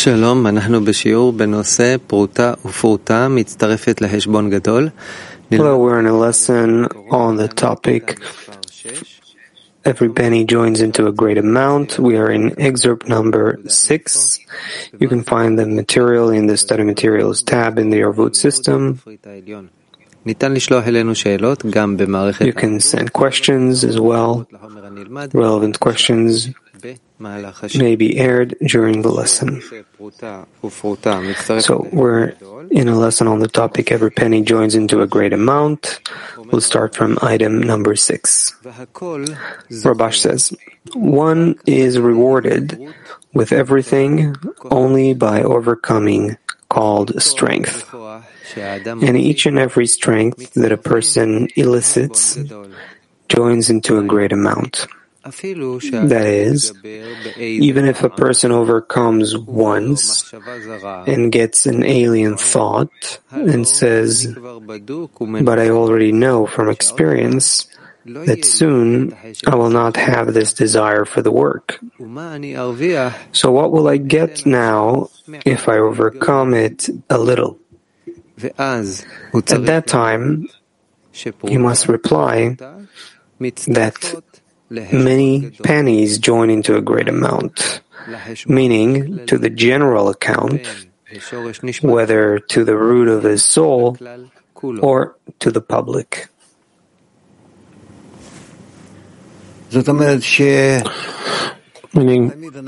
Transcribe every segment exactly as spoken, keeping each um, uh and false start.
שלום, אנחנו בשיעור בנושא פרוטה ופרוטה מצטרפת לחשבון גדול. Hello, we're in a lesson on the topic every penny joins into a great amount. We are in excerpt number six. You can find the material in the study materials tab in the Arvut system. You can send questions as well. Relevant questions may be aired during the lesson. So we're in a lesson on the topic every penny joins into a great amount. We'll start from item number six. Rabash says, one is rewarded with everything only by overcoming called strength. And each and every strength that a person elicits joins into a great amount. That is, even if a person overcomes once and gets an alien thought and says, but I already know from experience that soon I will not have this desire for the work. So what will I get now if I overcome it a little? At that time, you must reply that many pennies join into a great amount, meaning to the general account, whether to the root of his soul or to the public. Meaning,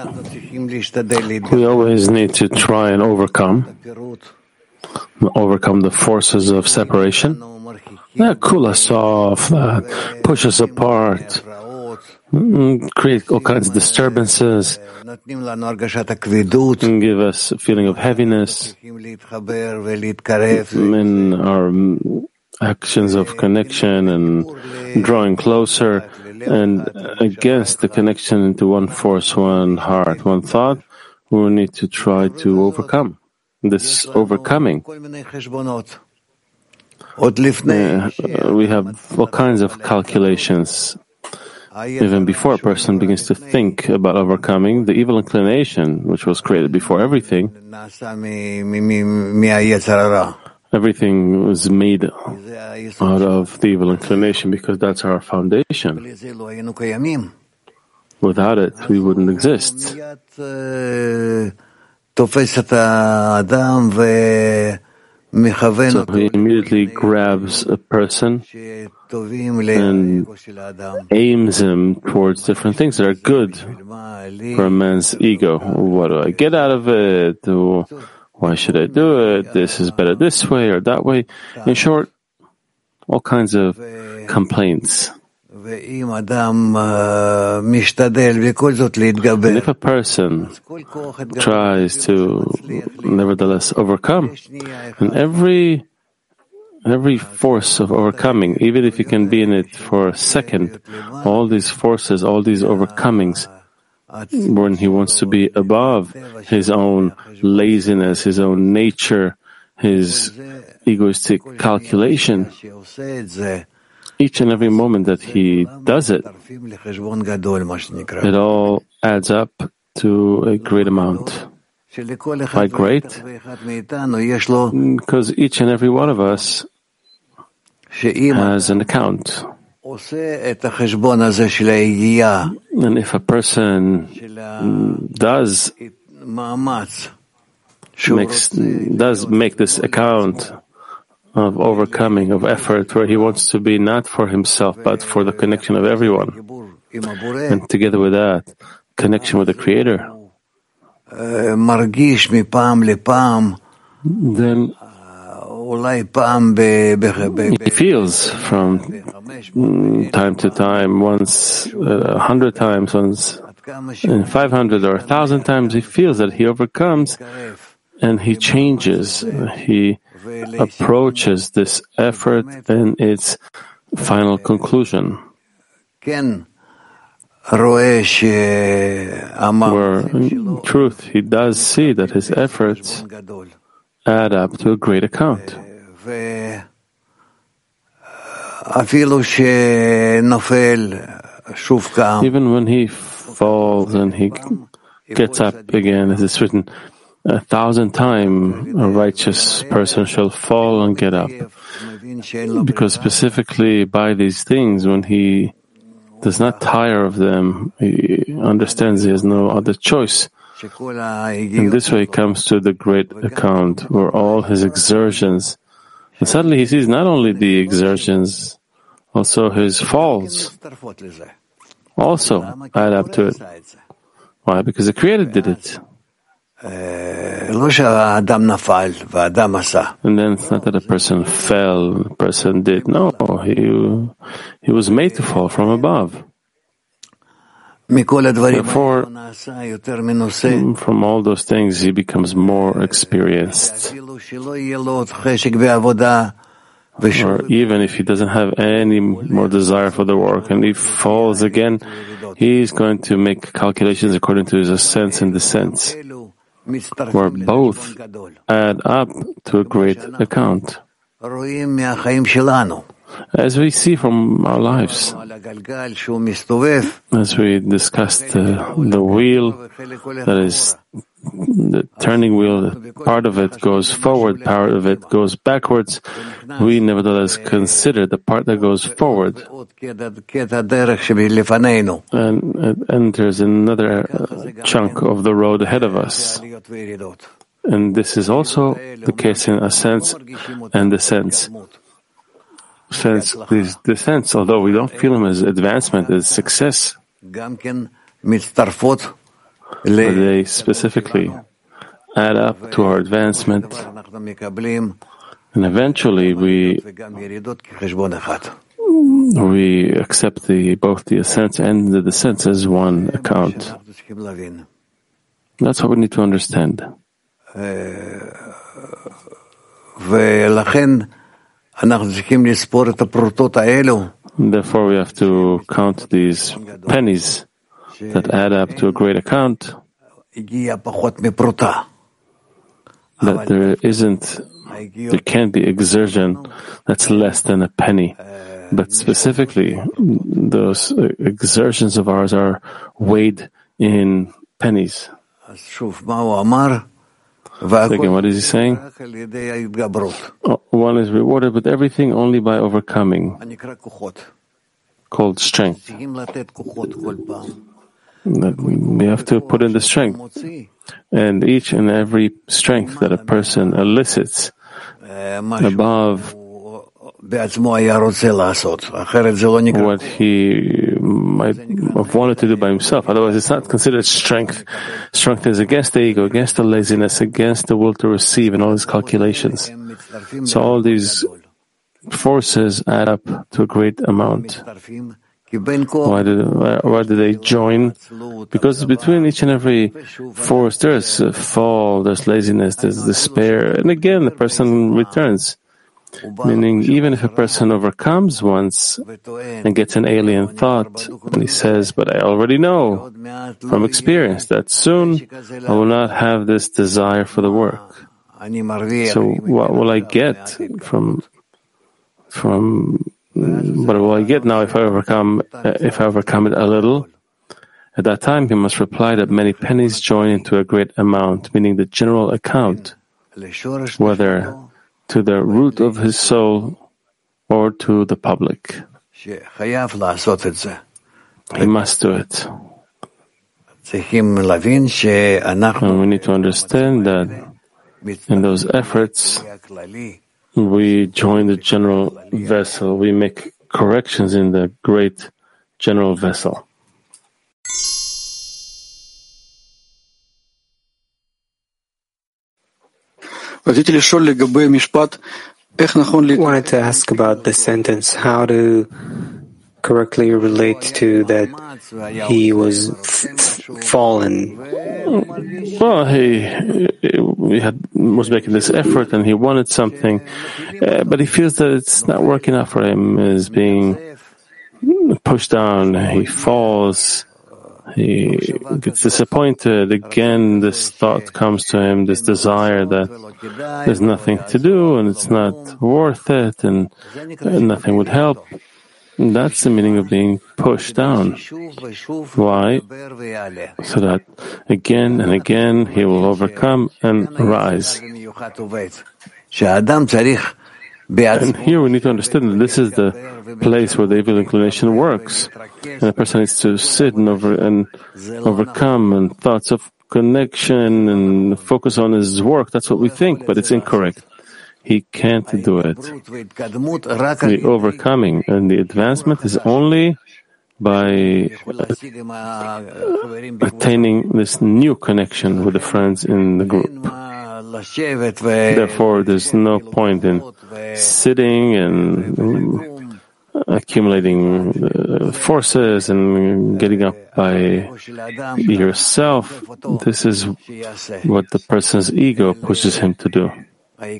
we always need to try and overcome, overcome the forces of separation. That cool us off, that push us apart, create all kinds of disturbances, and give us a feeling of heaviness in our actions of connection and drawing closer, and against the connection into one force, one heart, one thought, we will need to try to overcome this overcoming. Uh, we have all kinds of calculations. Even before a person begins to think about overcoming, the evil inclination, which was created before everything, everything was made out of the evil inclination because that's our foundation. Without it, we wouldn't exist. So he immediately grabs a person and aims him towards different things that are good for a man's ego. What do I get out of it? Why should I do it? This is better this way or that way. In short, all kinds of complaints. And if a person tries to nevertheless overcome, and every every force of overcoming, even if he can be in it for a second, all these forces, all these overcomings, when he wants to be above his own laziness, his own nature, his egoistic calculation, each and every moment that he does it, it all adds up to a great amount. Why great? Because each and every one of us has an account. And if a person does makes, does make this account of overcoming, of effort, where he wants to be not for himself, but for the connection of everyone. And together with that, connection with the Creator, then he feels from time to time, once a hundred times, once and five hundred or a thousand times, he feels that he overcomes and he changes. He approaches this effort and its final conclusion, where in truth he does see that his efforts add up to a great account. Even when he falls and he gets up again, as it's written, a thousand times a righteous person shall fall and get up. Because specifically by these things, when he does not tire of them, he understands he has no other choice. In this way he comes to the great account where all his exertions, and suddenly he sees not only the exertions, also his falls also add up to it. Why? Because the Creator did it. And then it's not that a person fell, a person did. No, he, he was made to fall from above. Therefore, from all those things, he becomes more experienced. Or even if he doesn't have any more desire for the work and he falls again, he's going to make calculations according to his ascents and descents, where both add up to a great account. As we see from our lives, as we discussed uh, the wheel that is the turning wheel, part of it goes forward, part of it goes backwards. We nevertheless consider the part that goes forward and it enters another uh, chunk of the road ahead of us. And this is also the case in ascents and descents. Since these descents, although we don't feel them as advancement, as success, but they specifically add up to our advancement, and eventually we we accept the, both the ascents and the descents as one account. That's what we need to understand. Therefore, we have to count these pennies that add up to a great account, that there isn't, there can't be exertion that's less than a penny. But specifically, those exertions of ours are weighed in pennies. Again, what is he saying? One is rewarded with everything only by overcoming, called strength. That we have to put in the strength. And each and every strength that a person elicits above what he might have wanted to do by himself. Otherwise, it's not considered strength. Strength is against the ego, against the laziness, against the will to receive, and all these calculations. So all these forces add up to a great amount. Why do, why, why do they join? Because between each and every force, there's a fall, there's laziness, there's despair, and again, the person returns. Meaning, even if a person overcomes once and gets an alien thought, and he says, but I already know from experience that soon I will not have this desire for the work. So what will I get from, from, what will I get now if I overcome, if I overcome it a little? At that time, he must reply that many pennies join into a great amount, meaning the general account, whether to the root of his soul or to the public. He must do it. And we need to understand that in those efforts, we join the general vessel. We make corrections in the great general vessel. I wanted to ask about the sentence, how to correctly relate to that he was f- fallen. Well, he, he had, was making this effort and he wanted something, uh, but he feels that it's not working out for him, is being pushed down, he falls. He gets disappointed. Again, this thought comes to him, this desire that there's nothing to do and it's not worth it and, and nothing would help. That's the meaning of being pushed down. Why? So that again and again he will overcome and rise. And here we need to understand that this is the place where the evil inclination works. And a person needs to sit and, over, and overcome and thoughts of connection and focus on his work. That's what we think, but it's incorrect. He can't do it. The overcoming and the advancement is only by attaining this new connection with the friends in the group. Therefore, there's no point in sitting and accumulating uh, forces and getting up by yourself. This is what the person's ego pushes him to do. The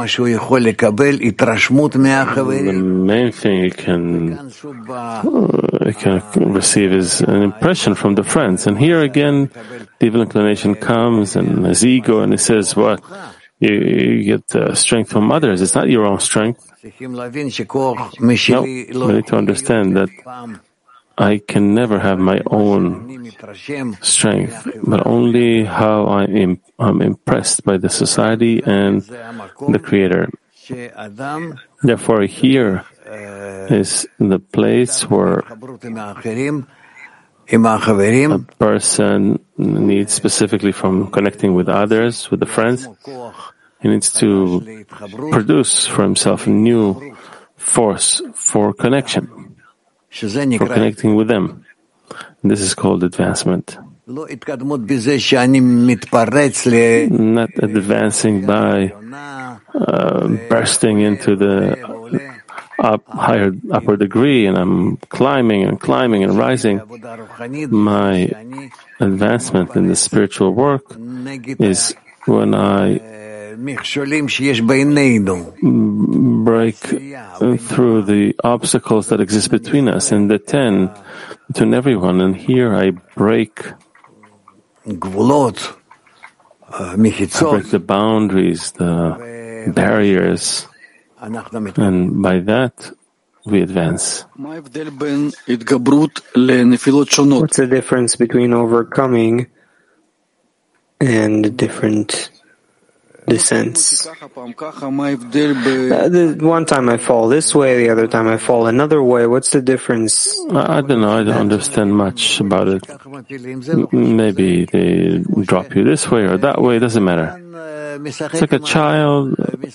main thing he can, uh, he can receive is an impression from the friends. And here again, the evil inclination comes and his ego, and he says, what? You, you get uh, strength from others. It's not your own strength. No, we need to understand that I can never have my own strength, but only how I am I'm impressed by the society and the Creator. Therefore, here is the place where a person needs, specifically from connecting with others, with the friends, he needs to produce for himself a new force for connection, for connecting with them. And this is called advancement. Not advancing by uh, bursting into the up, higher upper degree, and I'm climbing and climbing and rising. My advancement in the spiritual work is when I break through the obstacles that exist between us and the ten, between everyone, and here I break I break the boundaries, the barriers, and by that we advance. What's the difference between overcoming and different descents? Uh, the one time I fall this way, the other time I fall another way. What's the difference? I, I don't know. I don't understand much about it. M- maybe they drop you this way or that way. It doesn't matter. It's like a child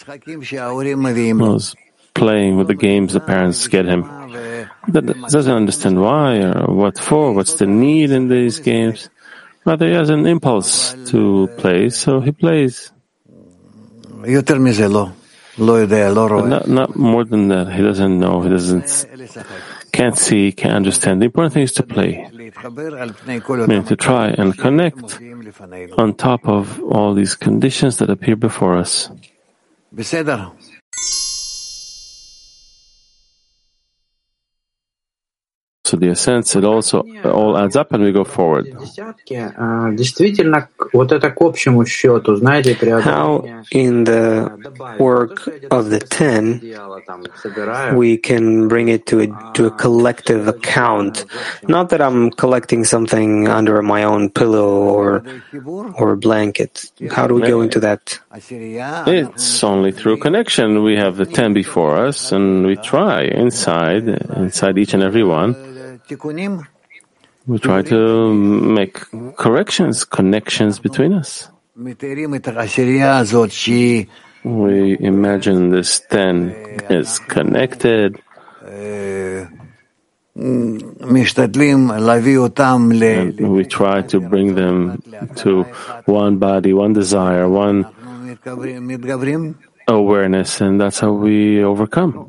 who's playing with the games the parents get him. That doesn't understand why or what for, what's the need in these games. Rather, he has an impulse to play, so he plays. But not, not more than that. He doesn't know. He doesn't, can't see, can't understand. The important thing is to play. Meaning to try and connect on top of all these conditions that appear before us. So the sense, it also all adds up and we go forward. How in the work of the ten we can bring it to a, to a collective account? Not that I'm collecting something under my own pillow or or a blanket. How do we go into that? It's only through connection. We have the ten before us and we try inside, inside each and every one. We try to make corrections, connections between us. We imagine this ten is connected. And we try to bring them to one body, one desire, one awareness, and that's how we overcome.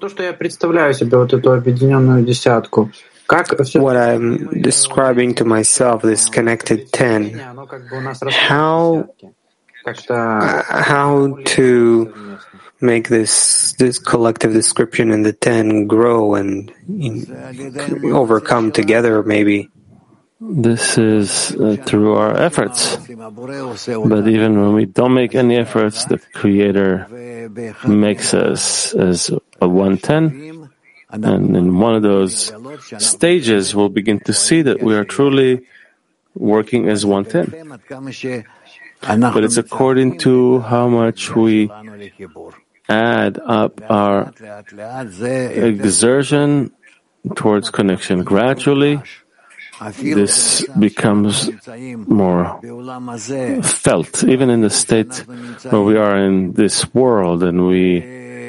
What I'm describing to myself, this connected ten, how uh, how to make this this collective description in the ten grow and in, overcome together, maybe. This is uh, through our efforts. But even when we don't make any efforts, the Creator makes us as a one ten. And in one of those stages, we'll begin to see that we are truly working as one team. But it's according to how much we add up our exertion towards connection. Gradually, this becomes more felt, even in the state where we are in this world, and we,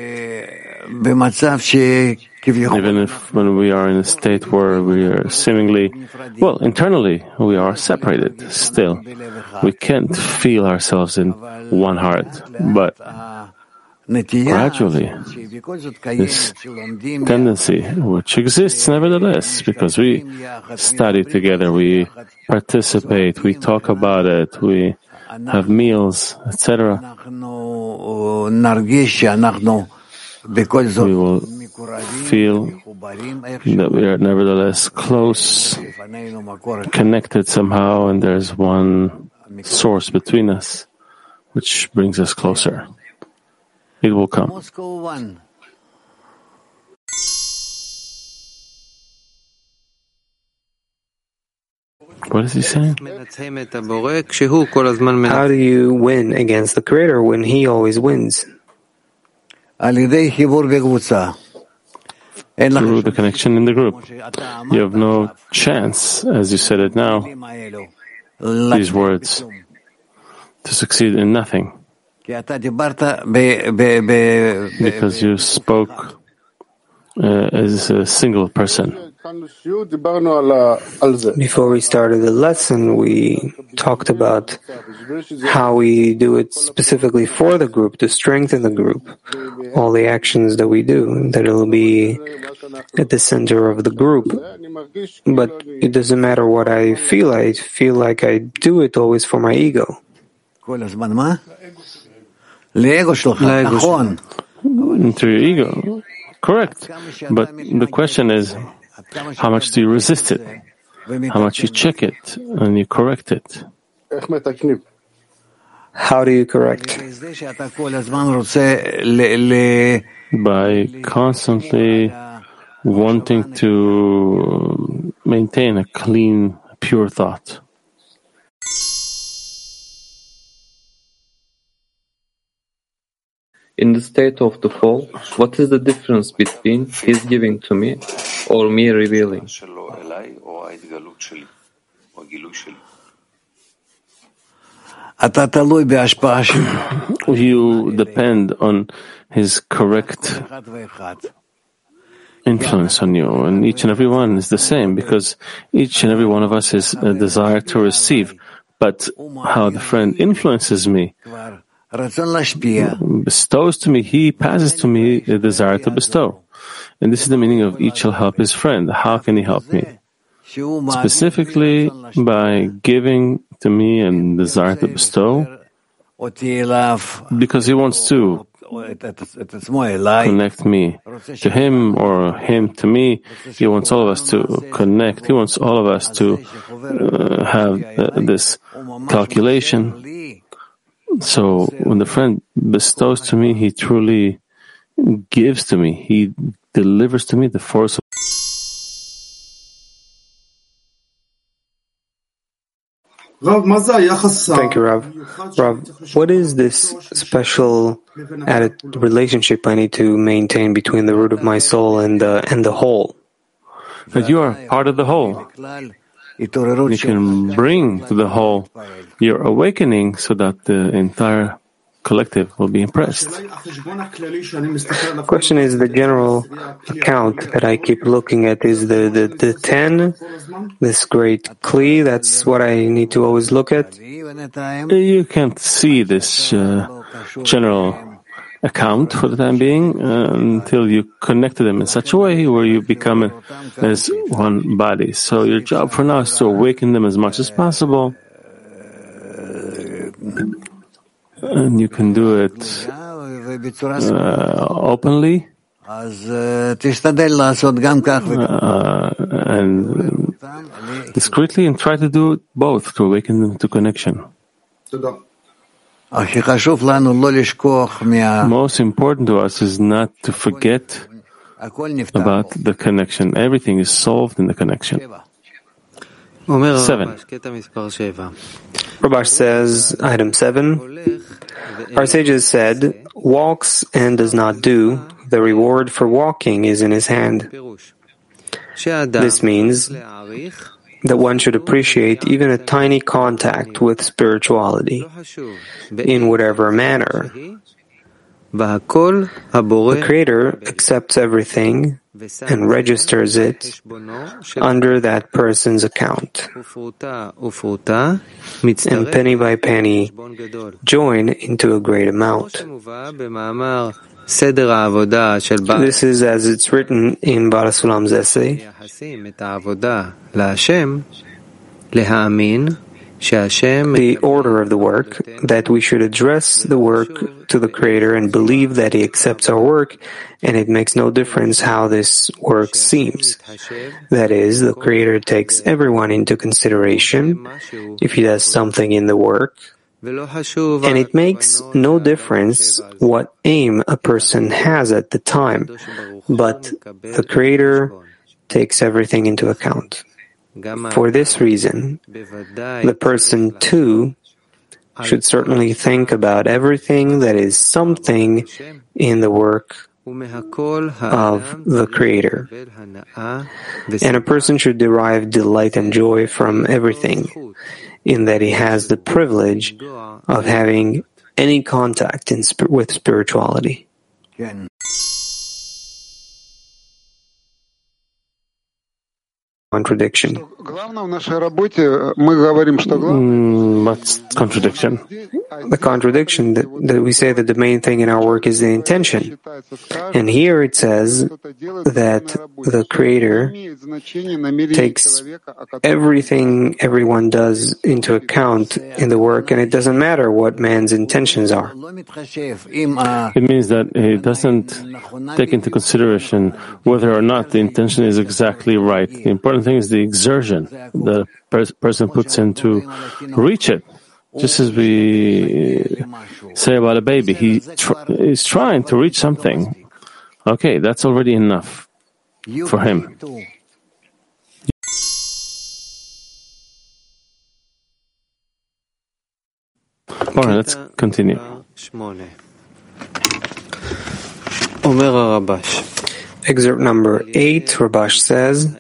even if when we are in a state where we are seemingly, well, internally we are separated still. We can't feel ourselves in one heart, but gradually, this tendency, which exists nevertheless, because we study together, we participate, we talk about it, we have meals, et cetera. We will feel that we are nevertheless close, connected somehow, and there's one source between us, which brings us closer. It will come. What is he saying? How do you win against the Creator when He always wins? Through the connection in the group. You have no chance, as you said it now, these words, to succeed in nothing. Because you spoke uh, as a single person. Before we started the lesson, we talked about how we do it specifically for the group, to strengthen the group. All the actions that we do, that it will be at the center of the group. But it doesn't matter what I feel. I feel like I do it always for my ego. Into your ego. Correct. But the question is, how much do you resist it? How much you check it and you correct it? How do you correct? By constantly wanting to maintain a clean, pure thought. In the state of the fall, what is the difference between His giving to me or me revealing? You depend on His correct influence on you, and each and every one is the same, because each and every one of us is a desire to receive. But how the friend influences me, bestows to me, he passes to me the desire to bestow. And this is the meaning of each shall help his friend. How can he help me? Specifically by giving to me and desire to bestow, because he wants to connect me to him or him to me. He wants all of us to connect. He wants all of us to uh, have uh, this calculation. So when the friend bestows to me, he truly gives to me. He delivers to me the force of Thank you, Rav. Rav, what is this special added relationship I need to maintain between the root of my soul and the and the whole? That you are part of the whole. You can bring to the whole your awakening so that the entire collective will be impressed. The question is, the general account that I keep looking at is the, the, the ten, this great kli, that's what I need to always look at? You can't see this uh, general account for the time being uh, until you connect to them in such a way where you become a, as one body. So your job for now is to awaken them as much as possible. And you can do it uh, openly uh, and discreetly, and try to do it both to awaken them to connection. Most important to us is not to forget about the connection. Everything is solved in the connection. Seven. Rabash says, item seven, our sages said, walks and does not do, the reward for walking is in his hand. This means that one should appreciate even a tiny contact with spirituality, in whatever manner. The Creator accepts everything and registers it under that person's account, and penny by penny join into a great amount. This is as it's written in Baal HaSulam's essay. The order of the work, that we should address the work to the Creator and believe that He accepts our work, and it makes no difference how this work seems. That is, the Creator takes everyone into consideration if He does something in the work, and it makes no difference what aim a person has at the time, but the Creator takes everything into account. For this reason, the person too should certainly think about everything that is something in the work of the Creator. And a person should derive delight and joy from everything, in that he has the privilege of having any contact in sp- with spirituality. Contradiction. Mm, what's contradiction? The contradiction that, that we say that the main thing in our work is the intention. And here it says that the Creator takes everything everyone does into account in the work, and it doesn't matter what man's intentions are. It means that he doesn't take into consideration whether or not the intention is exactly right. The important thing is the exertion the pers- person puts in to reach it. Just as we say about a baby, he tr- is trying to reach something. Okay, that's already enough for him. All right, let's continue. Excerpt number eight, Rabash says,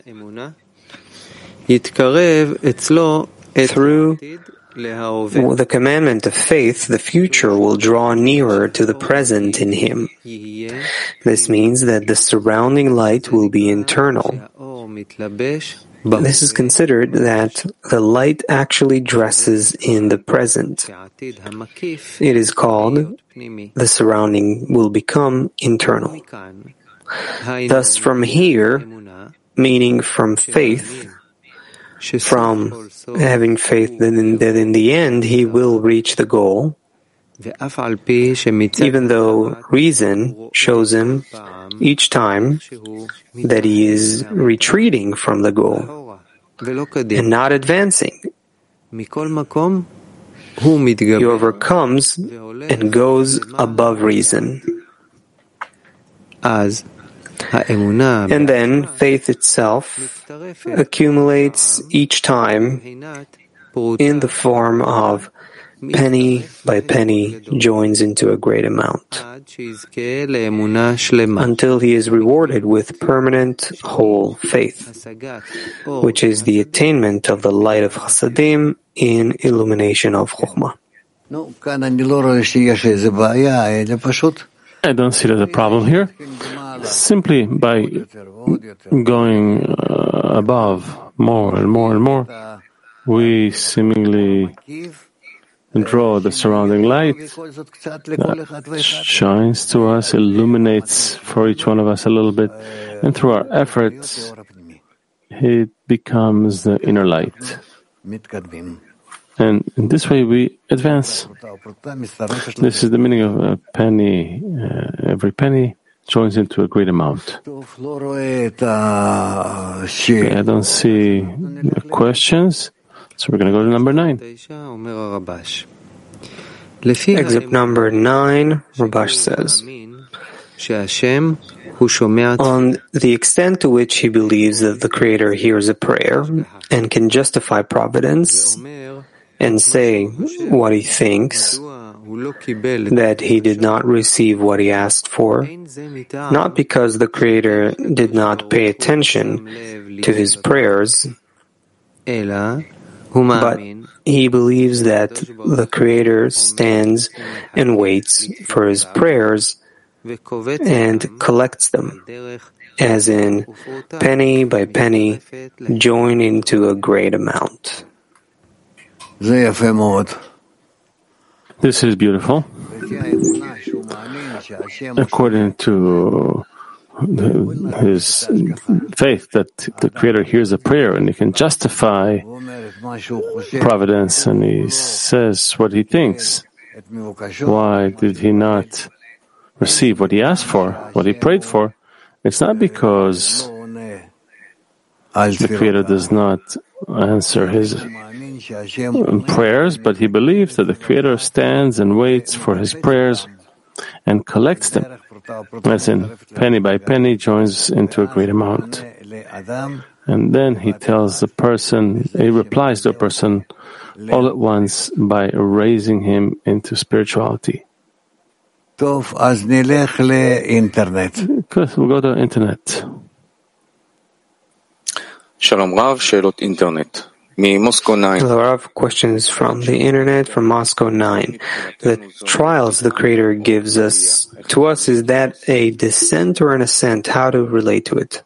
through the commandment of faith, the future will draw nearer to the present in him. This means that the surrounding light will be internal. This is considered that the light actually dresses in the present. It is called the surrounding will become internal. Thus, from here, meaning from faith, from having faith that in, that in the end he will reach the goal, even though reason shows him each time that he is retreating from the goal and not advancing. He overcomes and goes above reason. And then faith itself accumulates each time in the form of penny by penny joins into a great amount, until he is rewarded with permanent whole faith, which is the attainment of the light of Chasadim in illumination of Chokhmah. I don't see there's a problem here. Simply by going uh, above more and more and more, we seemingly draw the surrounding light that shines to us, illuminates for each one of us a little bit, and through our efforts, it becomes the inner light. And in this way we advance. This is the meaning of a penny. Uh, every penny joins into a great amount. Okay, I don't see questions, so we're going to go to number nine. Excerpt number nine, Rabash says, on the extent to which he believes that the Creator hears a prayer and can justify providence and say what he thinks, that he did not receive what he asked for, not because the Creator did not pay attention to his prayers, but he believes that the Creator stands and waits for his prayers and collects them, as in penny by penny, join into a great amount. This is beautiful. According to his faith that the Creator hears a prayer and he can justify providence, and he says what he thinks. Why did he not receive what he asked for, what he prayed for? It's not because the Creator does not answer his prayers, but he believes that the Creator stands and waits for his prayers and collects them, as in penny by penny joins into a great amount. And then he tells the person, he replies to a person all at once by raising him into spirituality. Good, we'll go to internet. Shalom Rav, Shelot Internet. Hello, Rav. Questions from the internet from Moscow nine. The trials the Creator gives us to us, is that a descent or an ascent? How to relate to it?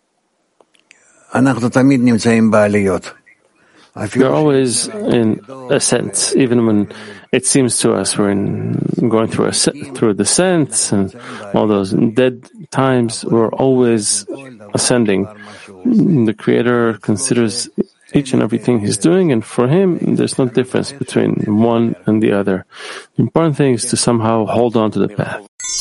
We're always in ascent, even when it seems to us we're in, going through a through descents and all those dead times. We're always ascending. The Creator considers each and everything he's doing, and for him, there's no difference between one and the other. The important thing is to somehow hold on to the path.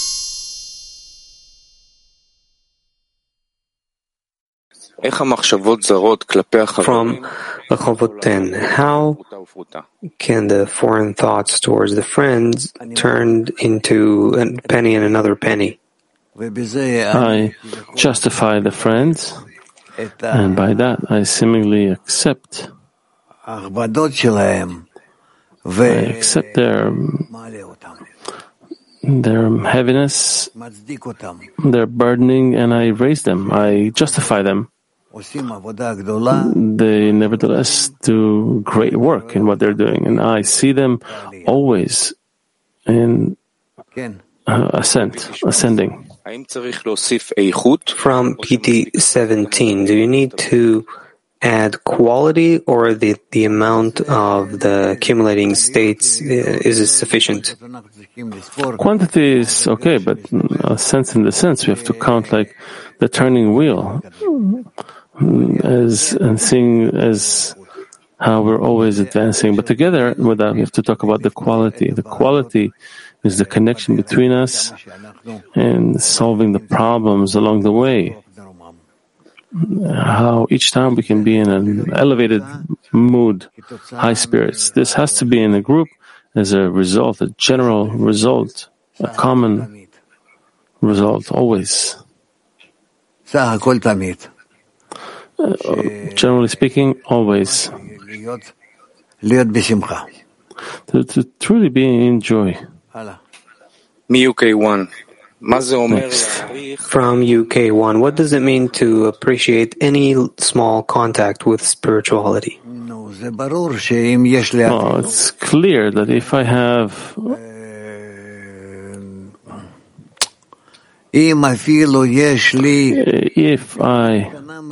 From Rehovot ten, how can the foreign thoughts towards the friends turn into a penny and another penny? I justify the friends, and by that I seemingly accept. I accept their their heaviness, their burdening, and I raise them. I justify them. They nevertheless do great work in what they're doing, and I see them always in uh, ascent, ascending. From P T seventeen, do you need to add quality, or the, the amount of the accumulating states is it sufficient? Quantity is okay, but a sense in the sense we have to count like the turning wheel, as and seeing as how we're always advancing. But together with that, we have to talk about the quality. The quality is the connection between us and solving the problems along the way. How each time we can be in an elevated mood, high spirits. This has to be in a group as a result, a general result, a common result, always. Uh, generally speaking, always. To, to truly be in joy. U K one. Next. From U K one, what does it mean to appreciate any small contact with spirituality? Oh, it's clear that if I have if I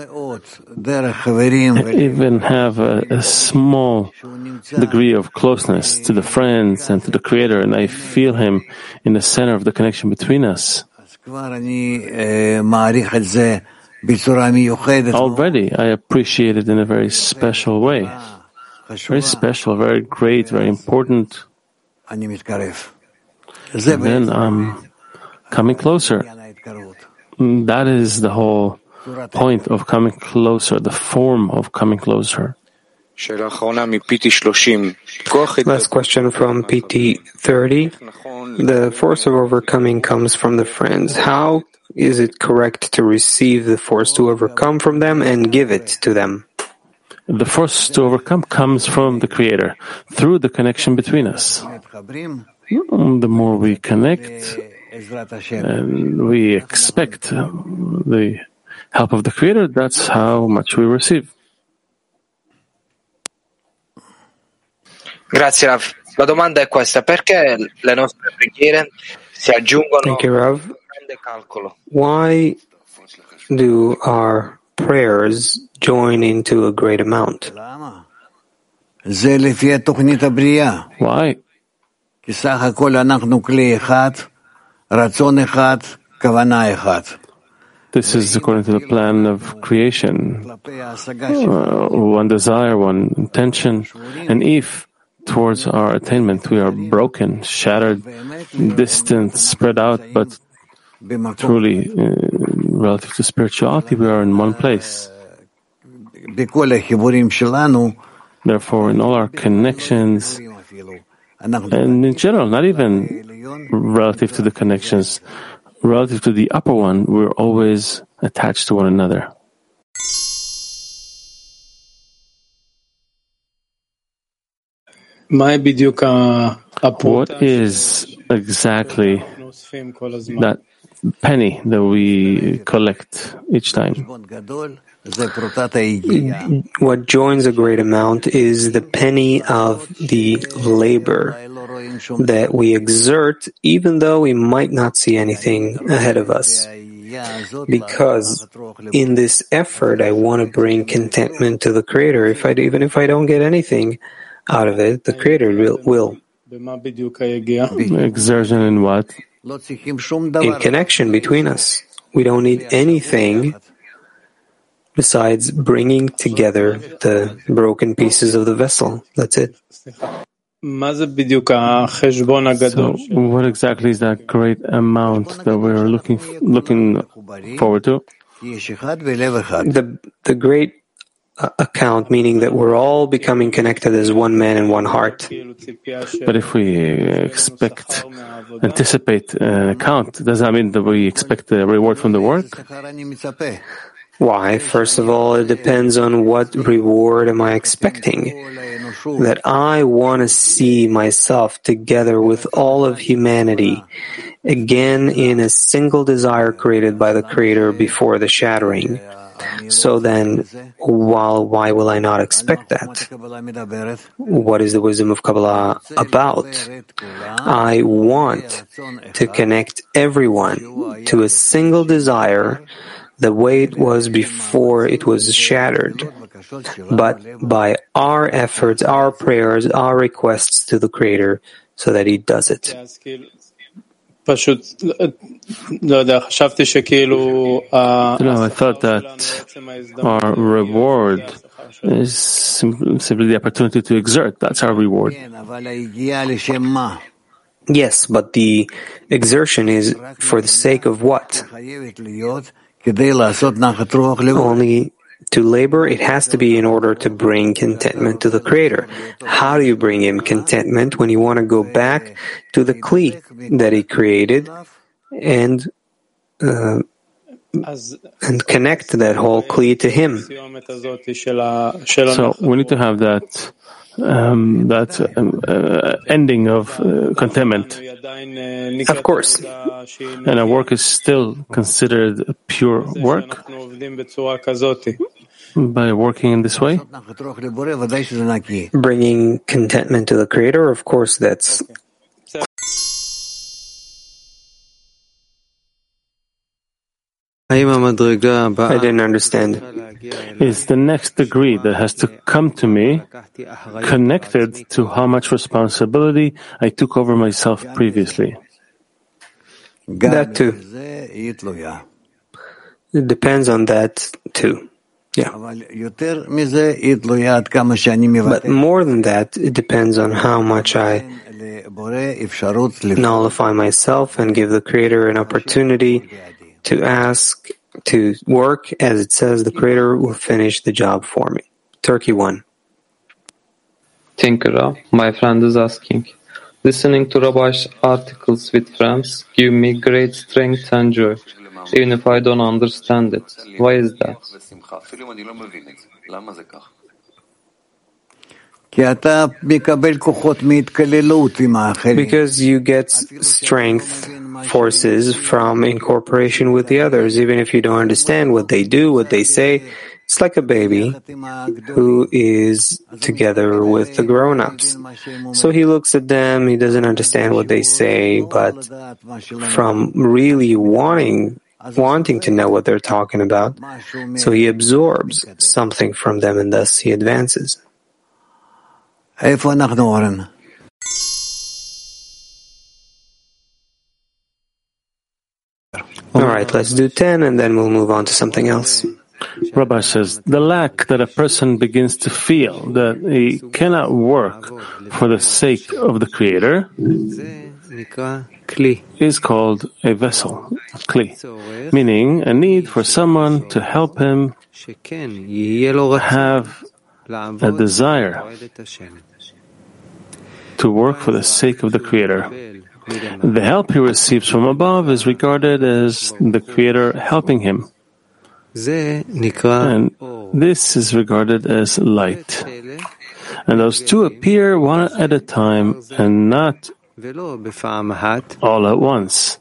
even have a, a small degree of closeness to the friends and to the Creator, and I feel Him in the center of the connection between us, already I appreciate it in a very special way. Very special, very great, very important. And then I'm coming closer. That is the whole point of coming closer, the form of coming closer. Last question from P T thirty. The force of overcoming comes from the friends. How is it correct to receive the force to overcome from them and give it to them? The force to overcome comes from the Creator through the connection between us. The more we connect and we expect the help of the Creator, that's how much we receive. Grazie Rav. La domanda è questa: perché le nostre preghiere si aggiungono Thank you, Rav. a un grande calcolo? Why do our prayers join into a great amount? Why? כי סך הכל אנחנו כלי אחד, רצון אחד, כוונה אחד. This is according to the plan of creation. Uh, one desire, one intention, and if towards our attainment we are broken, shattered, distant, spread out, but truly, uh, relative to spirituality, we are in one place. Therefore, in all our connections, and in general, not even relative to the connections, relative to the upper one, we're always attached to one another. What is exactly that penny that we collect each time? What joins a great amount is the penny of the labor that we exert, even though we might not see anything ahead of us. Because in this effort, I want to bring contentment to the Creator. If I, even if I don't get anything out of it, the Creator will. will. Exertion in what? In connection between us. We don't need anything besides bringing together the broken pieces of the vessel. That's it. So, what exactly is that great amount that we're looking looking forward to? The the great uh, account, meaning that we're all becoming connected as one man and one heart. But if we expect, anticipate an account, does that mean that we expect a reward from the work? Why? First of all, it depends on what reward am I expecting. That I want to see myself together with all of humanity, again in a single desire created by the Creator before the shattering. So then, while, why will I not expect that? What is the wisdom of Kabbalah about? I want to connect everyone to a single desire the way it was before it was shattered, but by our efforts, our prayers, our requests to the Creator, so that He does it. No, I thought that our reward is simply the opportunity to exert. That's our reward. Yes, but the exertion is for the sake of what? Only to labor, it has to be in order to bring contentment to the Creator. How do you bring Him contentment? When you want to go back to the Kli that He created and uh, and connect that whole Kli to Him. So we need to have that um, that um, uh, ending of uh, contentment. Of course. And our work is still considered pure work by working in this way? Bringing contentment to the Creator, of course, that's I didn't understand. Is the next degree that has to come to me connected to how much responsibility I took over myself previously? That too. It depends on that too. Yeah. But more than that, it depends on how much I nullify myself and give the Creator an opportunity to ask, to work, as it says, the Creator will finish the job for me. Turkey one. Tinkera, my friend is asking, listening to Rabbi's articles with friends give me great strength and joy, even if I don't understand it. Why is that? Because you get strength, forces from incorporation with the others, even if you don't understand what they do, what they say. It's like a baby who is together with the grown-ups. So he looks at them, he doesn't understand what they say, but from really wanting wanting to know what they're talking about, so he absorbs something from them and thus he advances. All right, let's do ten and then we'll move on to something else. Rabbi says, the lack that a person begins to feel that he cannot work for the sake of the Creator is called a vessel, kli, meaning a need for someone to help him have a desire to work for the sake of the Creator. The help he receives from above is regarded as the Creator helping him. And this is regarded as light. And those two appear one at a time and not all at once.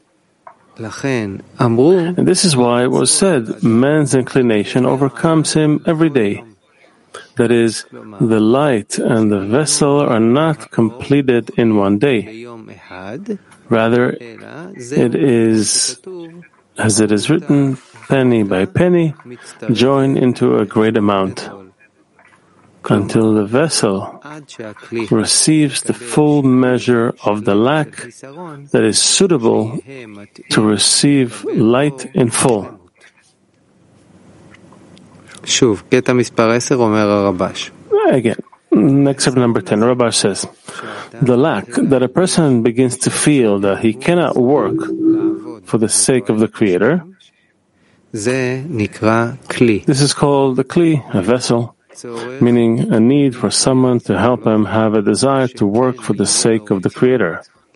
And this is why it was said, man's inclination overcomes him every day. That is, the light and the vessel are not completed in one day. Rather, it is, as it is written, penny by penny, join into a great amount, until the vessel receives the full measure of the lack that is suitable to receive light in full. Again, except number ten, Rabash says, the lack that a person begins to feel that he cannot work for the sake of the Creator, this is called a kli, a vessel, meaning a need for someone to help him have a desire to work for the sake of the Creator.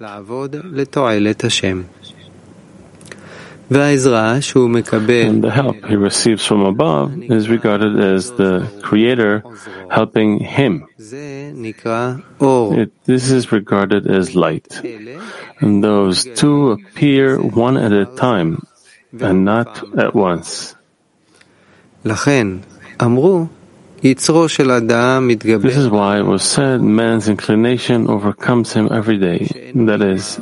And the help he receives from above is regarded as the Creator helping him. It, this is regarded as light. And those two appear one at a time and not at once. This is why it was said, man's inclination overcomes him every day. That is,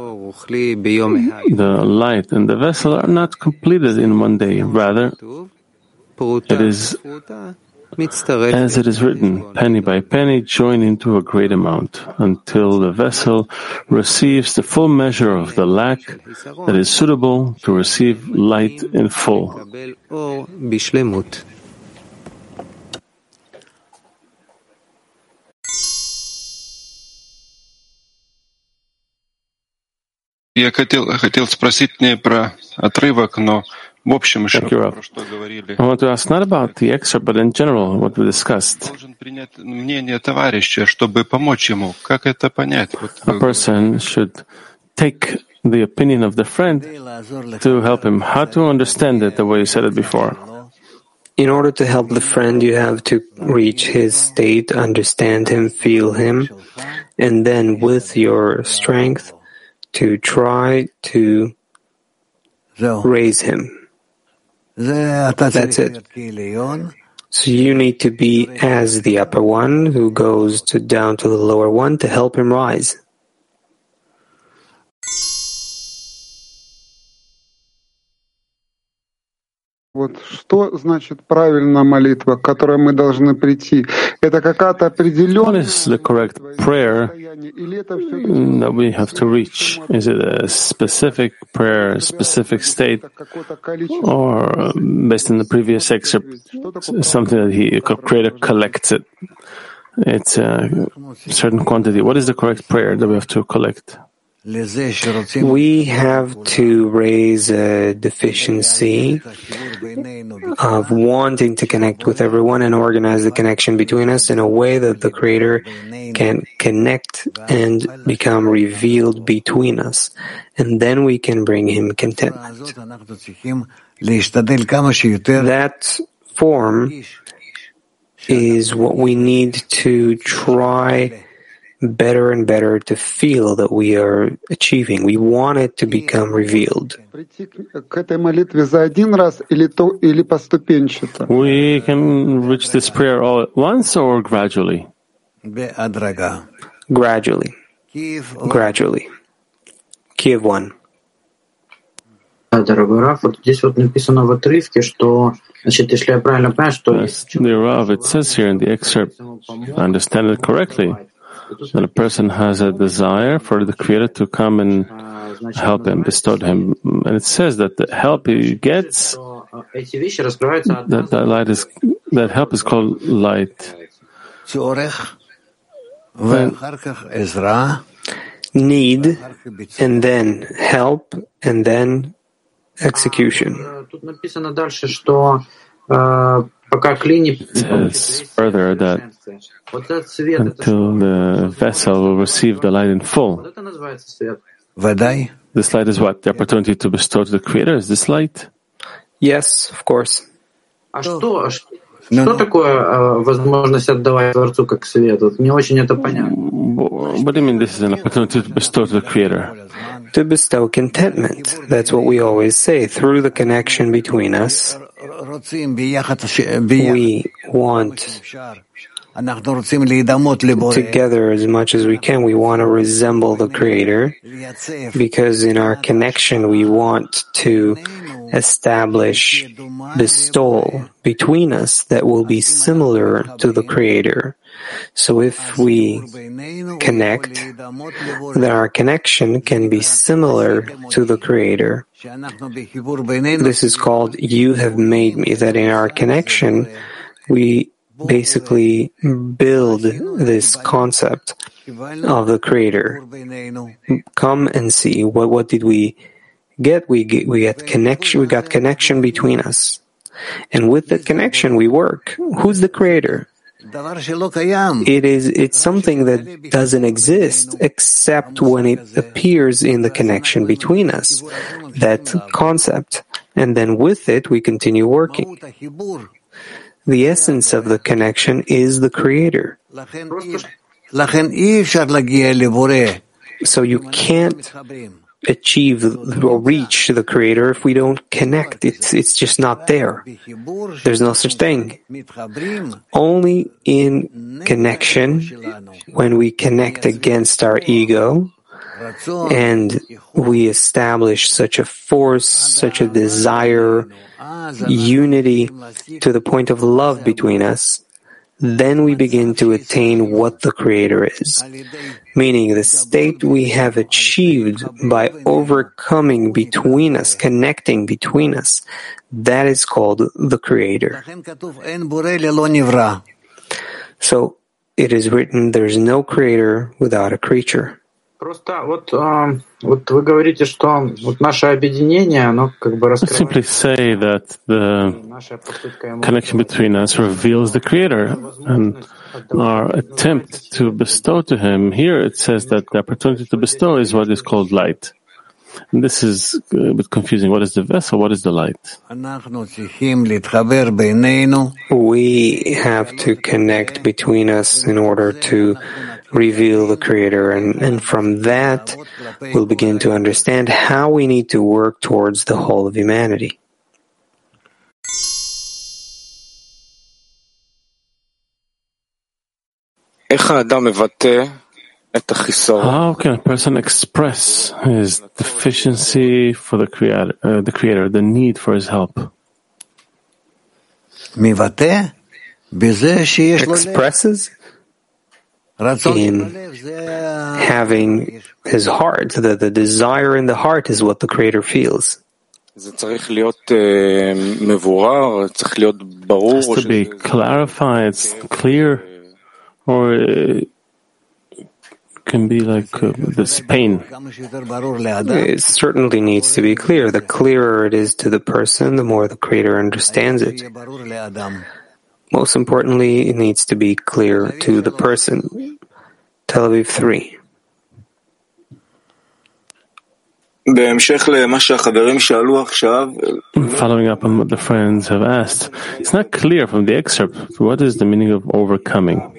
the light and the vessel are not completed in one day. Rather, it is, as it is written, penny by penny, join into a great amount, until the vessel receives the full measure of the lack that is suitable to receive light in full. Я хотел, хотел спросить не про отрывок, но в общем еще про что говорили. I want to ask not about the excerpt, but in general what we discussed. Должен принять мнение товарища, чтобы помочь ему. Как это понять? A person should take the opinion of the friend to help him. How to understand it the way you said it before? In order to help the friend, you have to reach his state, understand him, feel him, and then with your strength, to try to raise him. That's it. So you need to be as the upper one who goes to down to the lower one to help him rise. Вот что значит правильная молитва, к которой мы должны прийти? Это какая-то определенная... What is the correct prayer that we have to reach? Is it a specific prayer, a specific state, or based on the previous excerpt, something that he, the Creator collects it? It's a certain quantity. What is the correct prayer that we have to collect? We have to raise a deficiency of wanting to connect with everyone and organize the connection between us in a way that the Creator can connect and become revealed between us. And then we can bring Him contentment. That form is what we need to try better and better to feel that we are achieving. We want it to become revealed. We can reach this prayer all at once or gradually? Gradually. Gradually. Kiev one. Дорогой Раф, вот здесь вот написано в отрывке, что, значит, если я правильно понимаю, что... Rav, it says here in the excerpt, if I understand it correctly, that a person has a desire for the Creator to come and help him, bestow him. And it says that the help he gets, that, that light is, that help is called light. Need, and then help, and then execution. It says further that until the vessel will receive the light in full. This light is what? The opportunity to bestow to the Creator? Is this light? Yes, of course. Что такое возможность отдавать Творцу как свет? Вот мне очень это понятно. What do you mean this is an opportunity to bestow to the Creator? To bestow contentment. That's what we always say. Through the connection between us, we want together as much as we can. We want to resemble the Creator because in our connection we want to establish bestowal between us that will be similar to the Creator. So if we connect, then our connection can be similar to the Creator. This is called "You have made me," that in our connection we basically build this concept of the Creator. Come and see what what did we get? We get, we get connection. We got connection between us, and with the connection we work. Who's the Creator? It is. It's something that doesn't exist except when it appears in the connection between us. That concept, and then with it we continue working. The essence of the connection is the Creator. So you can't achieve or reach the Creator if we don't connect. It's it's just not there. There's no such thing. Only in connection, when we connect against our ego, and we establish such a force, such a desire, unity to the point of love between us, then we begin to attain what the Creator is, meaning the state we have achieved by overcoming between us, connecting between us. That is called the Creator. So it is written, there is no Creator without a creature. Просто вот, вот вы говорите, что вот наше объединение, оно как бы раскрывает. Simply say that the connection between us reveals the Creator, and our attempt to bestow to Him. Here it says that the opportunity to bestow is what is called light. And this is a bit confusing. What is the vessel? What is the light? We have to connect between us in order to reveal the Creator, and, and from that we'll begin to understand how we need to work towards the whole of humanity. How can a person express his deficiency for the Creator, uh, the Creator, the need for His help? Expresses? In having his heart, the, the desire in the heart is what the Creator feels. It has to be clarified, clear, or uh, can be like uh, this pain. It certainly needs to be clear. The clearer it is to the person, the more the Creator understands it. Most importantly, it needs to be clear to the person. Tel Aviv three. Following up on what the friends have asked, it's not clear from the excerpt what is the meaning of overcoming.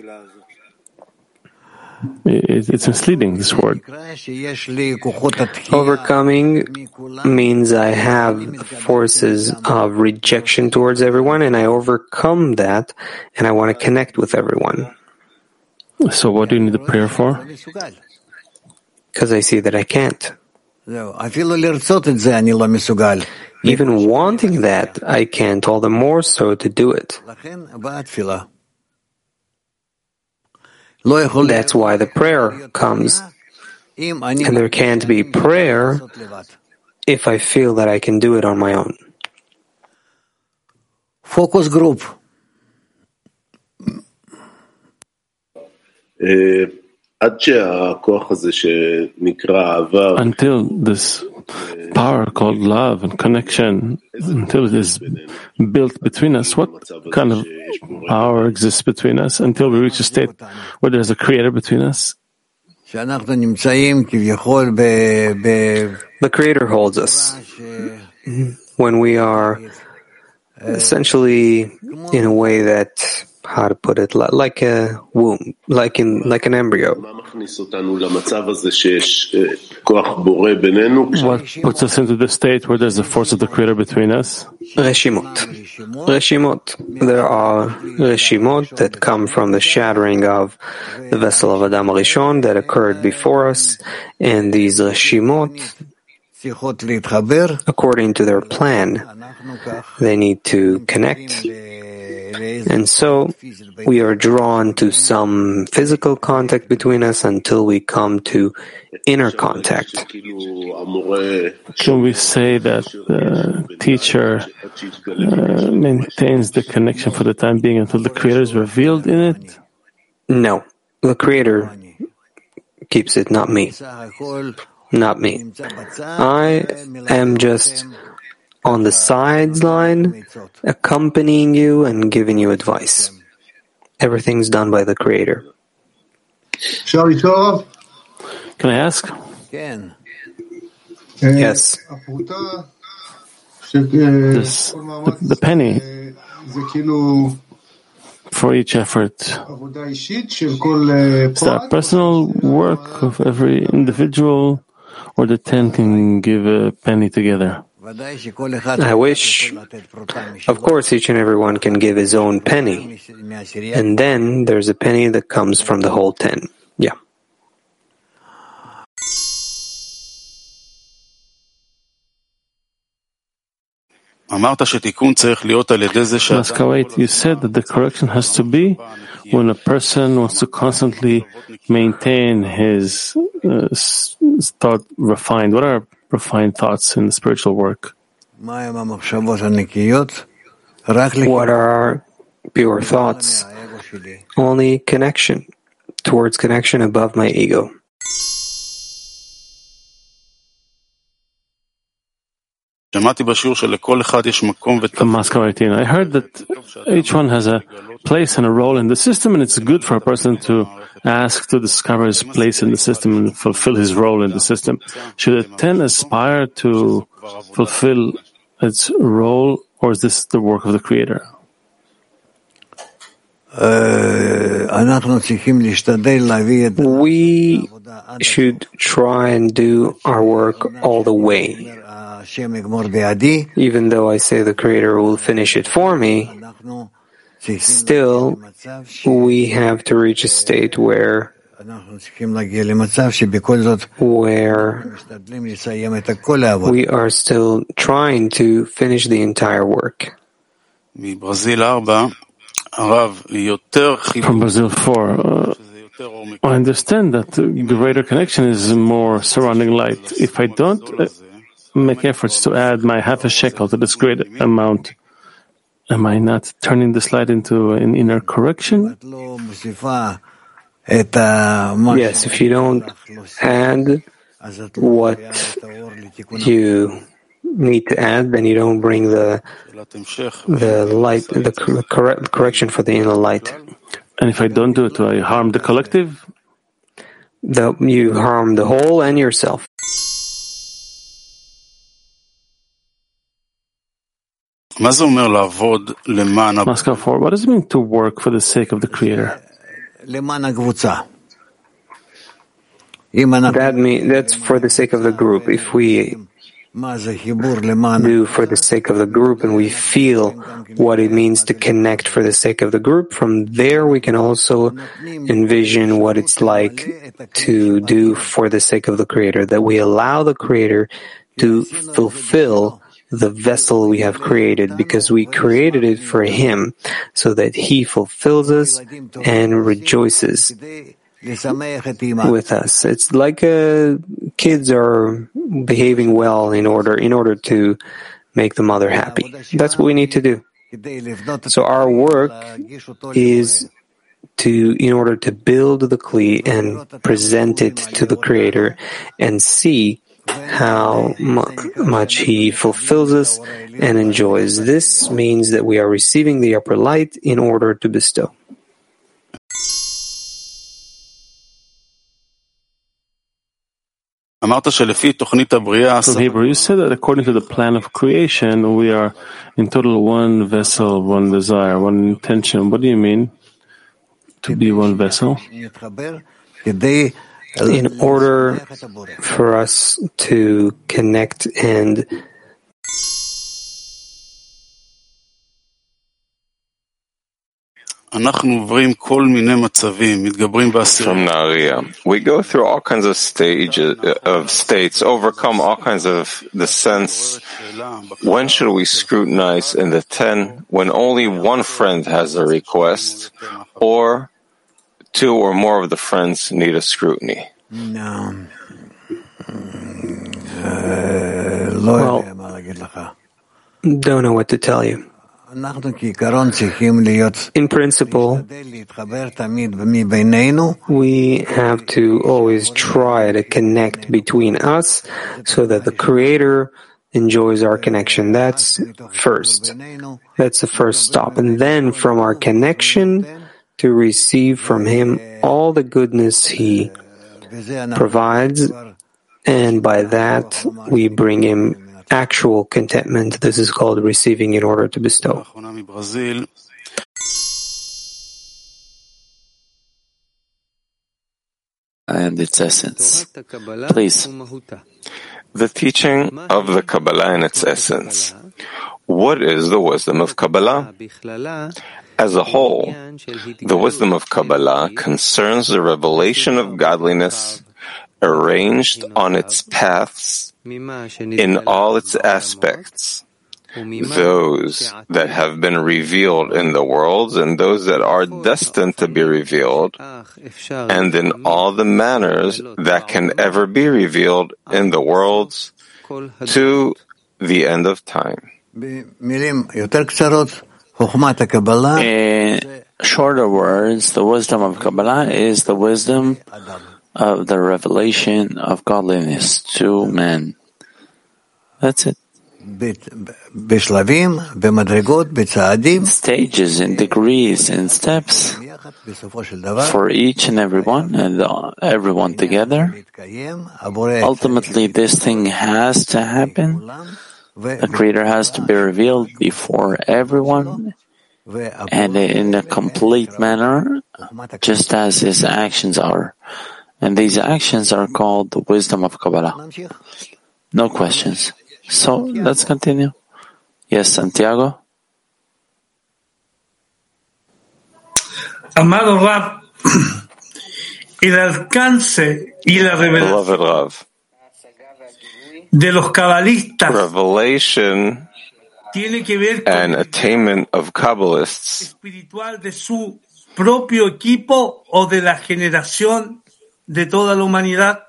It's misleading, this word. Overcoming means I have forces of rejection towards everyone, and I overcome that, and I want to connect with everyone. So what do you need the prayer for? Because I see that I can't. Even wanting that, I can't, all the more so to do it. That's why the prayer comes. And there can't be prayer if I feel that I can do it on my own. Focus group. Until this power called love and connection, until it is built between us, what kind of power exists between us until we reach a state where there's a creator between us? The Creator holds us when we are essentially in a way that, how to put it, like a womb, like in like an embryo. What puts us into the state where there's the force of the Creator between us? Reshimot. Reshimot. There are reshimot that come from the shattering of the vessel of Adam Rishon that occurred before us, and these reshimot, according to their plan, they need to connect. And so we are drawn to some physical contact between us until we come to inner contact. Can we say that the teacher uh, maintains the connection for the time being until the Creator is revealed in it? No. The Creator keeps it, not me. Not me. I am just on the sideline, accompanying you and giving you advice. Everything's done by the Creator. Can I ask? Yes. This, the, the penny for each effort, is that personal work of every individual, or the ten can give a penny together? I wish, of course, each and every one can give his own penny, and then there's a penny that comes from the whole ten. Yeah. Maskawait, you said that the correction has to be when a person wants to constantly maintain his uh, thought refined. What are refined thoughts in the spiritual work? What are pure thoughts? Only connection, towards connection above my ego. I heard that each one has a place and a role in the system, and it's good for a person to ask to discover his place in the system and fulfill his role in the system. Should a ten aspire to fulfill its role, or is this the work of the Creator? We should try and do our work all the way. Even though I say the Creator will finish it for me, still we have to reach a state where where we are still trying to finish the entire work. From Brazil four, uh, I understand that greater connection is more surrounding light. If I don't uh, make efforts to add my half a shekel to this great amount, am I not turning this light into an inner correction? Yes, if you don't add what you need to add, then you don't bring the the light, the correct correction for the inner light. And if I don't do it, do I harm the collective? The, you harm the whole and yourself. Moscow four. What does it mean to work for the sake of the Creator? That mean, that's for the sake of the group. If we do for the sake of the group and we feel what it means to connect for the sake of the group, from there we can also envision what it's like to do for the sake of the Creator, that we allow the Creator to fulfill the vessel we have created, because we created it for Him, so that He fulfills us and rejoices with us. It's like uh, kids are behaving well in order in order to make the mother happy. That's what we need to do. So our work is to, in order to build the Kli and present it to the Creator and see how mu- much He fulfills us and enjoys. This means that we are receiving the upper light in order to bestow. From Hebrew, you said that according to the plan of creation, we are in total one vessel, one desire, one intention. What do you mean to be one vessel? In order for us to connect and From Nahariya, we go through all kinds of stages of states, overcome all kinds of the sense. When should we scrutinize in the ten? When only one friend has a request, or two or more of the friends need a scrutiny? Well, don't know what to tell you. In principle, we have to always try to connect between us so that the Creator enjoys our connection. That's first. That's the first stop. And then from our connection to receive from Him all the goodness He provides, and by that we bring Him actual contentment. This is called receiving in order to bestow. And its essence. Please. The teaching of the Kabbalah and its essence. What is the wisdom of Kabbalah? As a whole, the wisdom of Kabbalah concerns the revelation of godliness arranged on its paths in all its aspects, those that have been revealed in the worlds and those that are destined to be revealed, and in all the manners that can ever be revealed in the worlds to the end of time. In shorter words, the wisdom of Kabbalah is the wisdom of the revelation of godliness to men. That's it. Stages and degrees and steps for each and every one, and everyone together. Ultimately, this thing has to happen. The Creator has to be revealed before everyone, and in a complete manner, just as His actions are. And these actions are called the wisdom of Kabbalah. No questions. So, let's continue. Yes, Santiago? Amado Rav, el alcance y la revelación de los cabalistas revelation and attainment of Kabbalists espiritual de su propio equipo o de la generación de toda la humanidad.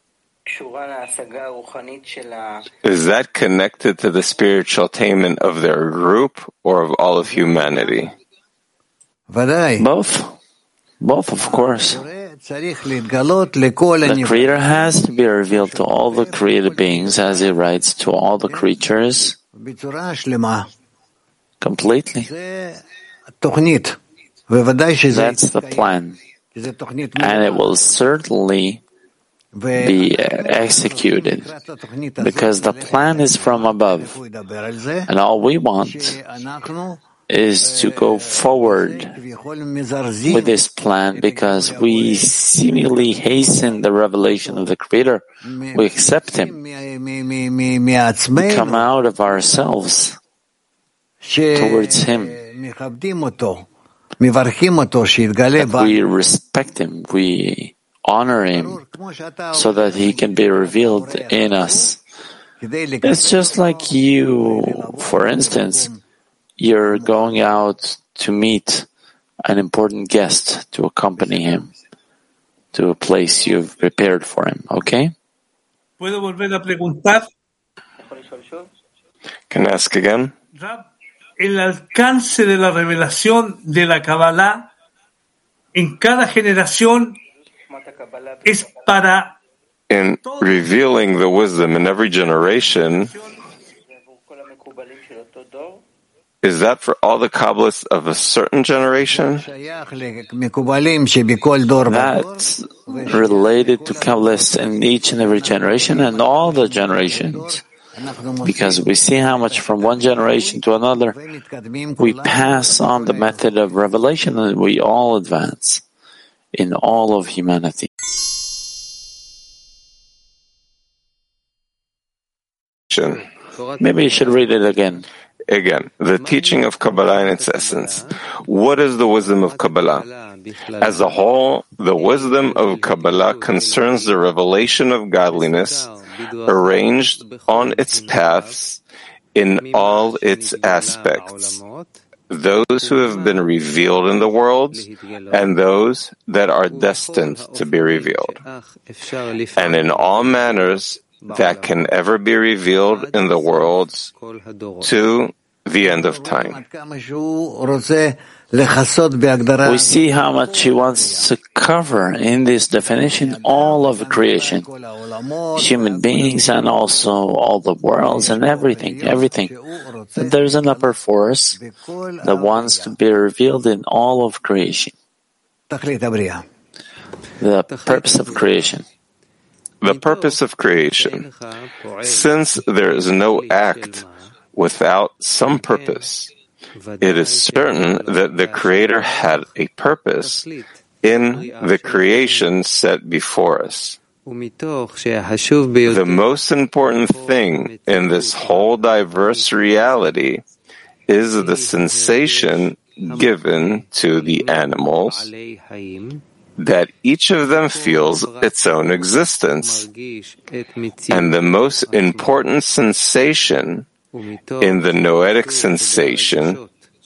Is that connected to the spiritual attainment of their group or of all of humanity? Both. Both, of course. The Creator has to be revealed to all the created beings, as He writes, to all the creatures completely. That's the plan. And it will certainly be executed, because the plan is from above. And all we want is to go forward with this plan, because we seemingly hasten the revelation of the Creator. We accept Him. We come out of ourselves towards Him. That we respect Him, we honor Him, so that He can be revealed in us. It's just like you, for instance, you're going out to meet an important guest to accompany him to a place you've prepared for him, okay? ¿Puedo volver a preguntar? Can I ask again? Rab, el alcance de la revelación de la Kabbalah en cada generación es para... In revealing the wisdom in every generation, is that for all the Kabbalists of a certain generation? That's related to Kabbalists in each and every generation and all the generations. Because we see how much from one generation to another we pass on the method of revelation, and we all advance in all of humanity. Maybe you should read it again. Again, the teaching of Kabbalah in its essence. What is the wisdom of Kabbalah? As a whole, the wisdom of Kabbalah concerns the revelation of godliness arranged on its paths in all its aspects, those who have been revealed in the world and those that are destined to be revealed, and in all manners that can ever be revealed in the worlds to the end of time. We see how much he wants to cover in this definition all of creation, human beings and also all the worlds and everything, everything. But there's an upper force that wants to be revealed in all of creation. The purpose of creation. The purpose of creation. Since there is no act without some purpose, it is certain that the Creator had a purpose in the creation set before us. The most important thing in this whole diverse reality is the sensation given to the animals, that each of them feels its own existence. And the most important sensation in the noetic sensation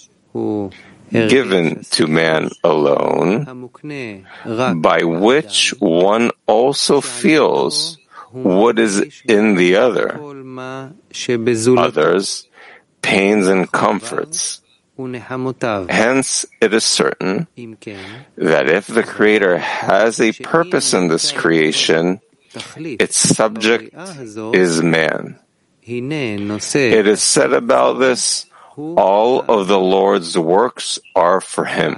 given to man alone, by which one also feels what is in the other, others, pains and comforts. Hence, it is certain that if the Creator has a purpose in this creation, its subject is man. It is said about this, all of the Lord's works are for Him.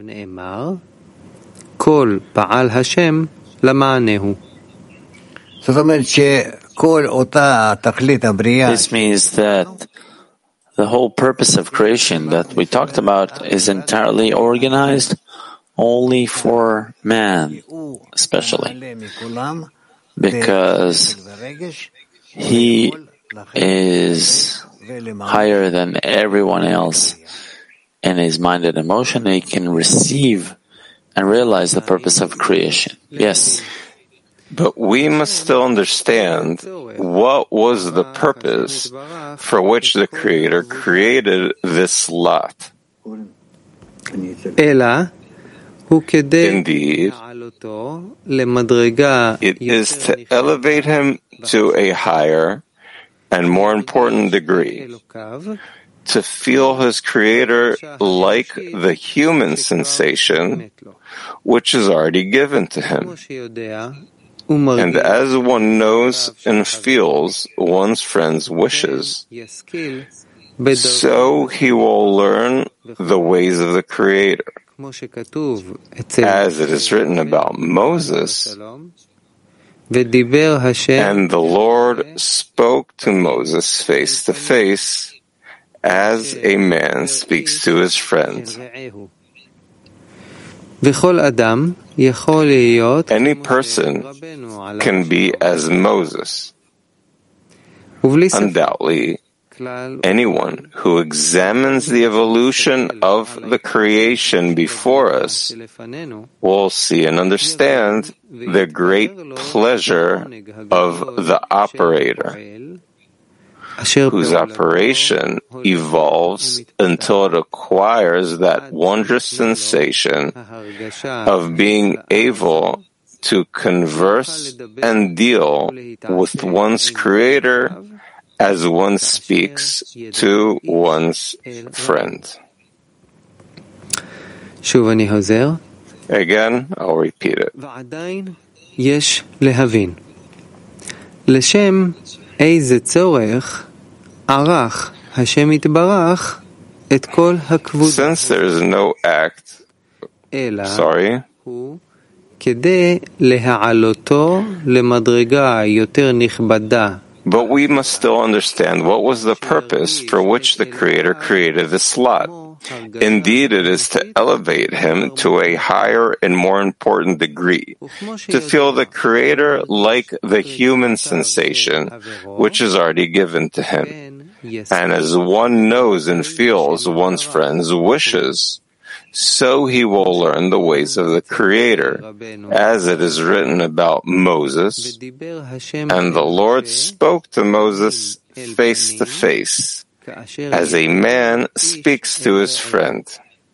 This means that the whole purpose of creation that we talked about is entirely organized only for man, especially, because he is higher than everyone else in his mind and emotion. He can receive and realize the purpose of creation. Yes. But we must still understand what was the purpose for which the Creator created this lot. Indeed, it is to elevate him to a higher and more important degree, to feel his Creator like the human sensation, which is already given to him. And as one knows and feels one's friend's wishes, so he will learn the ways of the Creator. As it is written about Moses, and the Lord spoke to Moses face to face, as a man speaks to his friend. Any person can be as Moses. Undoubtedly, anyone who examines the evolution of the creation before us will see and understand the great pleasure of the operator, whose operation evolves until it acquires that wondrous sensation of being able to converse and deal with one's Creator as one speaks to one's friend. Again, I'll repeat it. איזה צורך ערך השם יתברך את כל הכבוד. Since there is no act, sorry, הוא כדי להעלותו למדרגה יותר נכבדה. But we must still understand what was the purpose for which the Creator created the slot. Indeed, it is to elevate him to a higher and more important degree, to feel the Creator like the human sensation, which is already given to him. And as one knows and feels one's friend's wishes, so he will learn the ways of the Creator, as it is written about Moses, and the Lord spoke to Moses face to face, as a man speaks to his friend.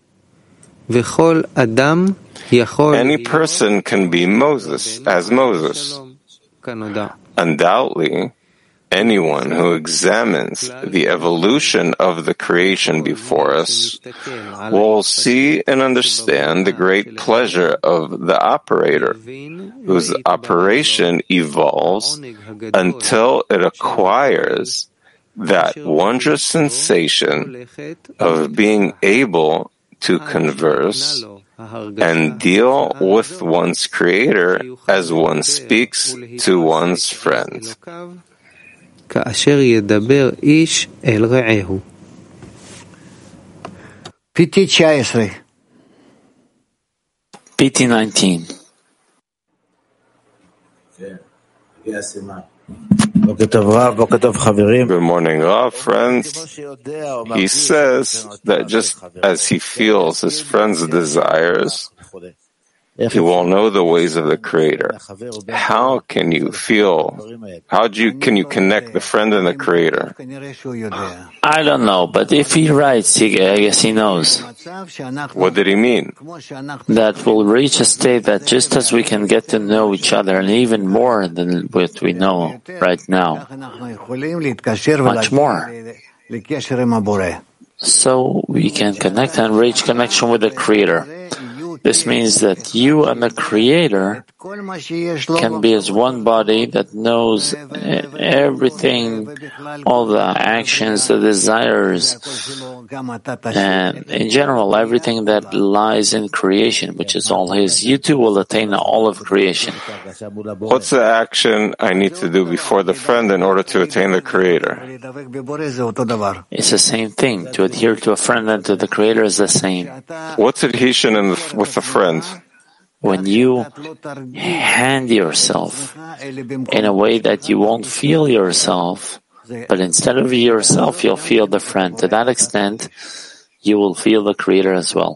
Any person can be Moses, as Moses. Undoubtedly, anyone who examines the evolution of the creation before us will see and understand the great pleasure of the operator, whose operation evolves until it acquires that wondrous sensation of being able to converse and deal with one's Creator as one speaks to one's friend. כאשר ידבר איש אל רעהו. P T nineteen. P T nineteen. Good morning, Rav, friends. He says that just as he feels his friend's desires, he will know the ways of the Creator. How can you feel? How do you can you connect the friend and the Creator? I don't know, but if he writes, he, I guess he knows. What did he mean? That we'll reach a state that just as we can get to know each other, and even more than what we know right now, much more, so we can connect and reach connection with the Creator. This means that you and the Creator can be as one body that knows everything, all the actions, the desires, and in general, everything that lies in creation, which is all His. You too will attain all of creation. What's the action I need to do before the friend in order to attain the Creator? It's the same thing. To adhere to a friend and to the Creator is the same. What's adhesion in the, with a friend? When you hand yourself in a way that you won't feel yourself, but instead of yourself, you'll feel the friend. To that extent, you will feel the Creator as well.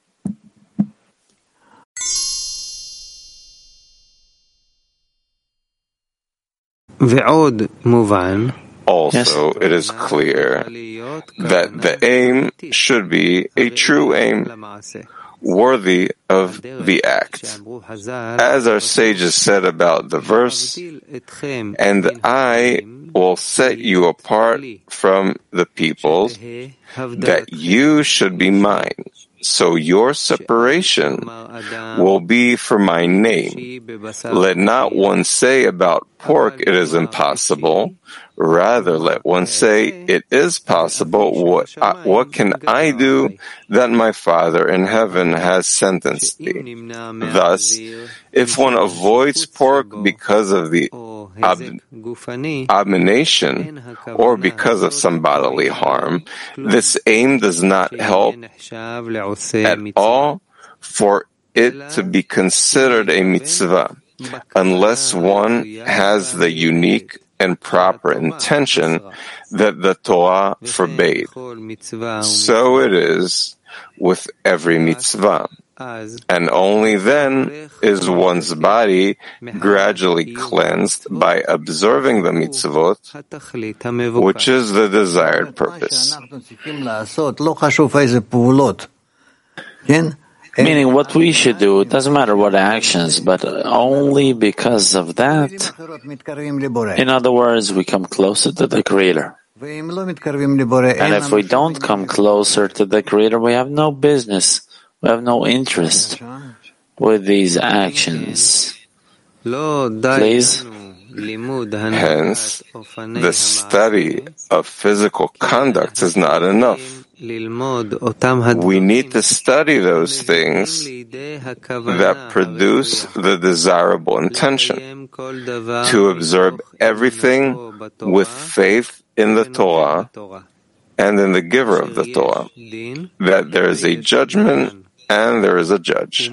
Also, it is clear that the aim should be a true aim. worthy of the act. As our sages said about the verse, and I will set you apart from the peoples, that you should be mine. So your separation will be for my name. Let not one say about pork, it is impossible. Rather, let one say, it is possible. What, I, what can I do that my Father in heaven has sentenced me? Thus, if one avoids pork because of the ab- abomination or because of some bodily harm, this aim does not help at all for it to be considered a mitzvah, unless one has the unique and proper intention that the Torah forbade. So it is with every mitzvah, and only then is one's body gradually cleansed by observing the mitzvot, which is the desired purpose. Meaning what we should do, it doesn't matter what actions, but only because of that. In other words, we come closer to the Creator. And if we don't come closer to the Creator, we have no business, we have no interest with these actions. Please. Hence, the study of physical conduct is not enough. We need to study those things that produce the desirable intention, to observe everything with faith in the Torah and in the giver of the Torah, that there is a judgment and there is a judge.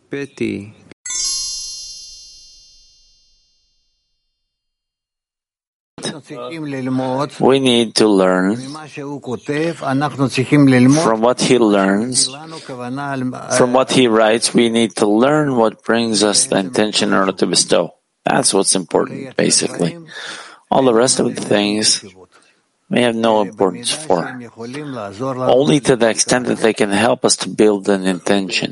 We need to learn from what he learns, from what he writes. We need to learn what brings us the intention in order to bestow. That's what's important, basically. All the rest of the things we have no importance for, only to the extent that they can help us to build an intention.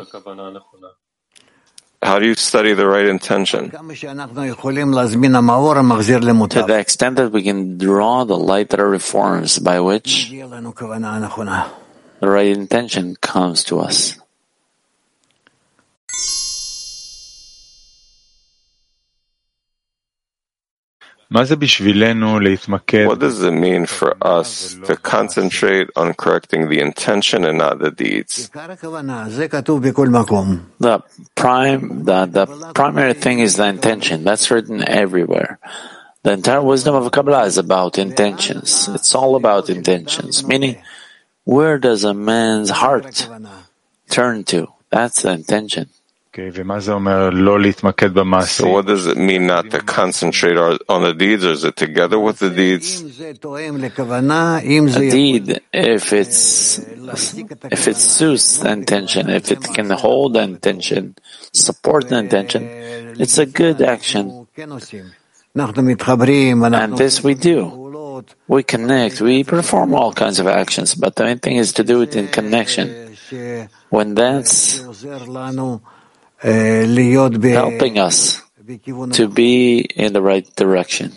How do you study the right intention? To the extent that we can draw the light that reforms by which the right intention comes to us. What does it mean for us to concentrate on correcting the intention and not the deeds? The prime, the, the primary thing is the intention. That's written everywhere. The entire wisdom of Kabbalah is about intentions. It's all about intentions, meaning where does a man's heart turn to? That's the intention. So what does it mean not to concentrate on the deeds, or is it together with the deeds? A deed, if it's if it suits the intention, if it can hold the intention, support the intention, it's a good action. And this we do. We connect, we perform all kinds of actions, but the main thing is to do it in connection. When that's helping us to be in the right direction.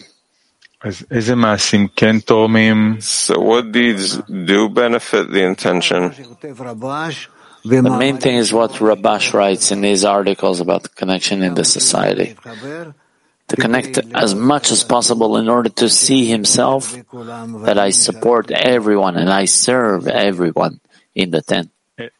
So what deeds do benefit the intention? The main thing is what Rabash writes in his articles about the connection in the society. To connect as much as possible in order to see himself that I support everyone and I serve everyone in the tent.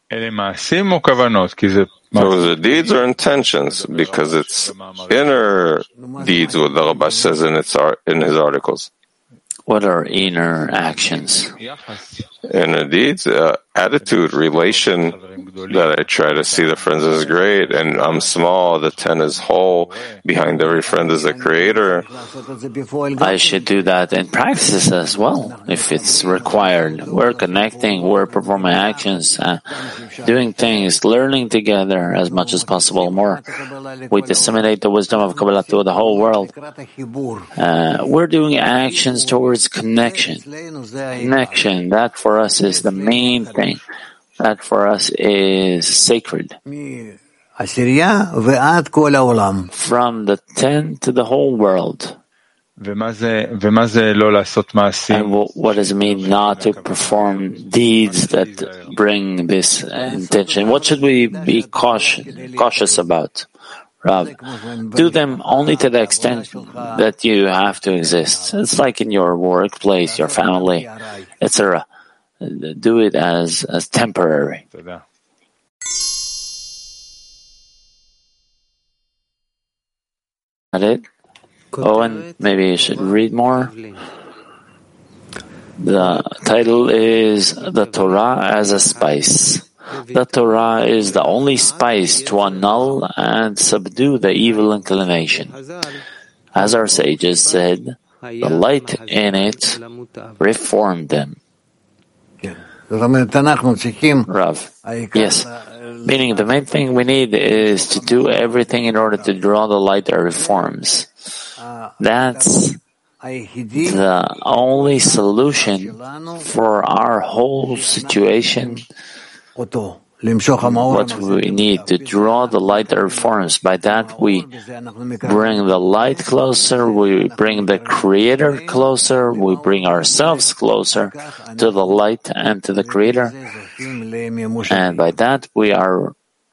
So the deeds or intentions, because it's inner deeds, what the Rabash says in, its art, in his articles. What are inner actions? Inner deeds, uh, attitude, relation, that I try to see the friends as great, and I'm small, the ten is whole, behind every friend is a creator. I should do that in practice as well, if it's required. We're connecting, we're performing actions, uh, doing things, learning together as much as possible more. We disseminate the wisdom of Kabbalah to the whole world. Uh, we're doing actions towards connection. Connection, that for us is the main thing. that for us is sacred. From the ten to the whole world. And what does it mean not to perform deeds that bring this intention? What should we be cautious, cautious about, Rav? Do them only to the extent that you have to exist. It's like in your workplace, your family, et cetera. Do it as, as temporary. That it? Owen, maybe you should read more. The title is The Torah as a Spice. The Torah is the only spice to annul and subdue the evil inclination. As our sages said, the light in it reformed them. Rav, yes. Meaning the main thing we need is to do everything in order to draw the light that reforms. That's the only solution for our whole situation. What we need to draw the light that reforms. By that we bring the light closer, we bring the Creator closer, we bring ourselves closer to the light and to the Creator. And by that we are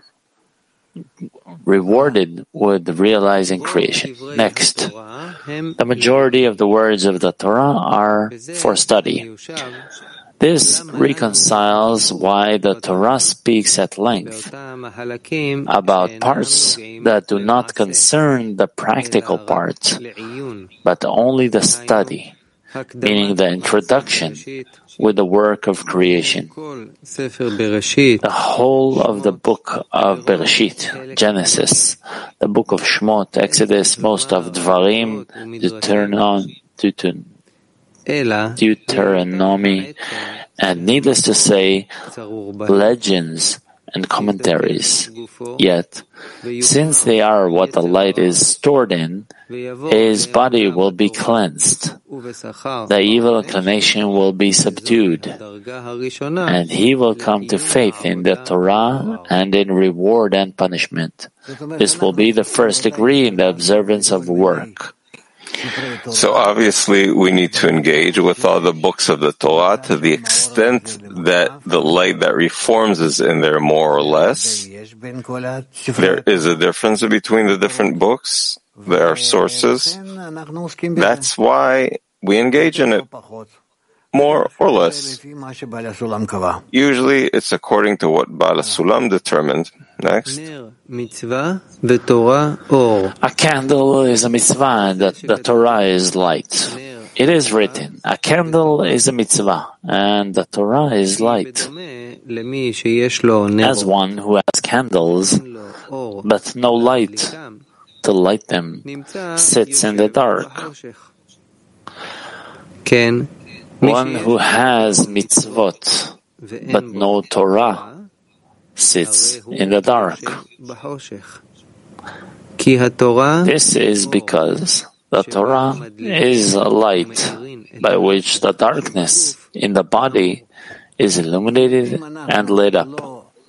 rewarded with realizing creation. Next, the majority of the words of the Torah are for study. This reconciles why the Torah speaks at length about parts that do not concern the practical part, but only the study, meaning the introduction with the work of creation. The whole of the book of Bereshit, Genesis, the book of Shmot, Exodus, most of Dvarim, Deuteronomy, Deuteronomy, and needless to say, legends and commentaries. Yet, since they are what the light is stored in, his body will be cleansed, the evil inclination will be subdued, and he will come to faith in the Torah and in reward and punishment. This will be the first degree in the observance of work. So obviously we need to engage with all the books of the Torah to the extent that the light that reforms is in there more or less. There is a difference between the different books. There are sources. That's why we engage in it more or less. Usually it's according to what Baal HaSulam determined. Next. A candle is a mitzvah and the, the Torah is light. It is written, a candle is a mitzvah and the Torah is light. As one who has candles but no light to light them sits in the dark. One who has mitzvot but no Torah sits in the dark. This is because the Torah is a light by which the darkness in the body is illuminated and lit up.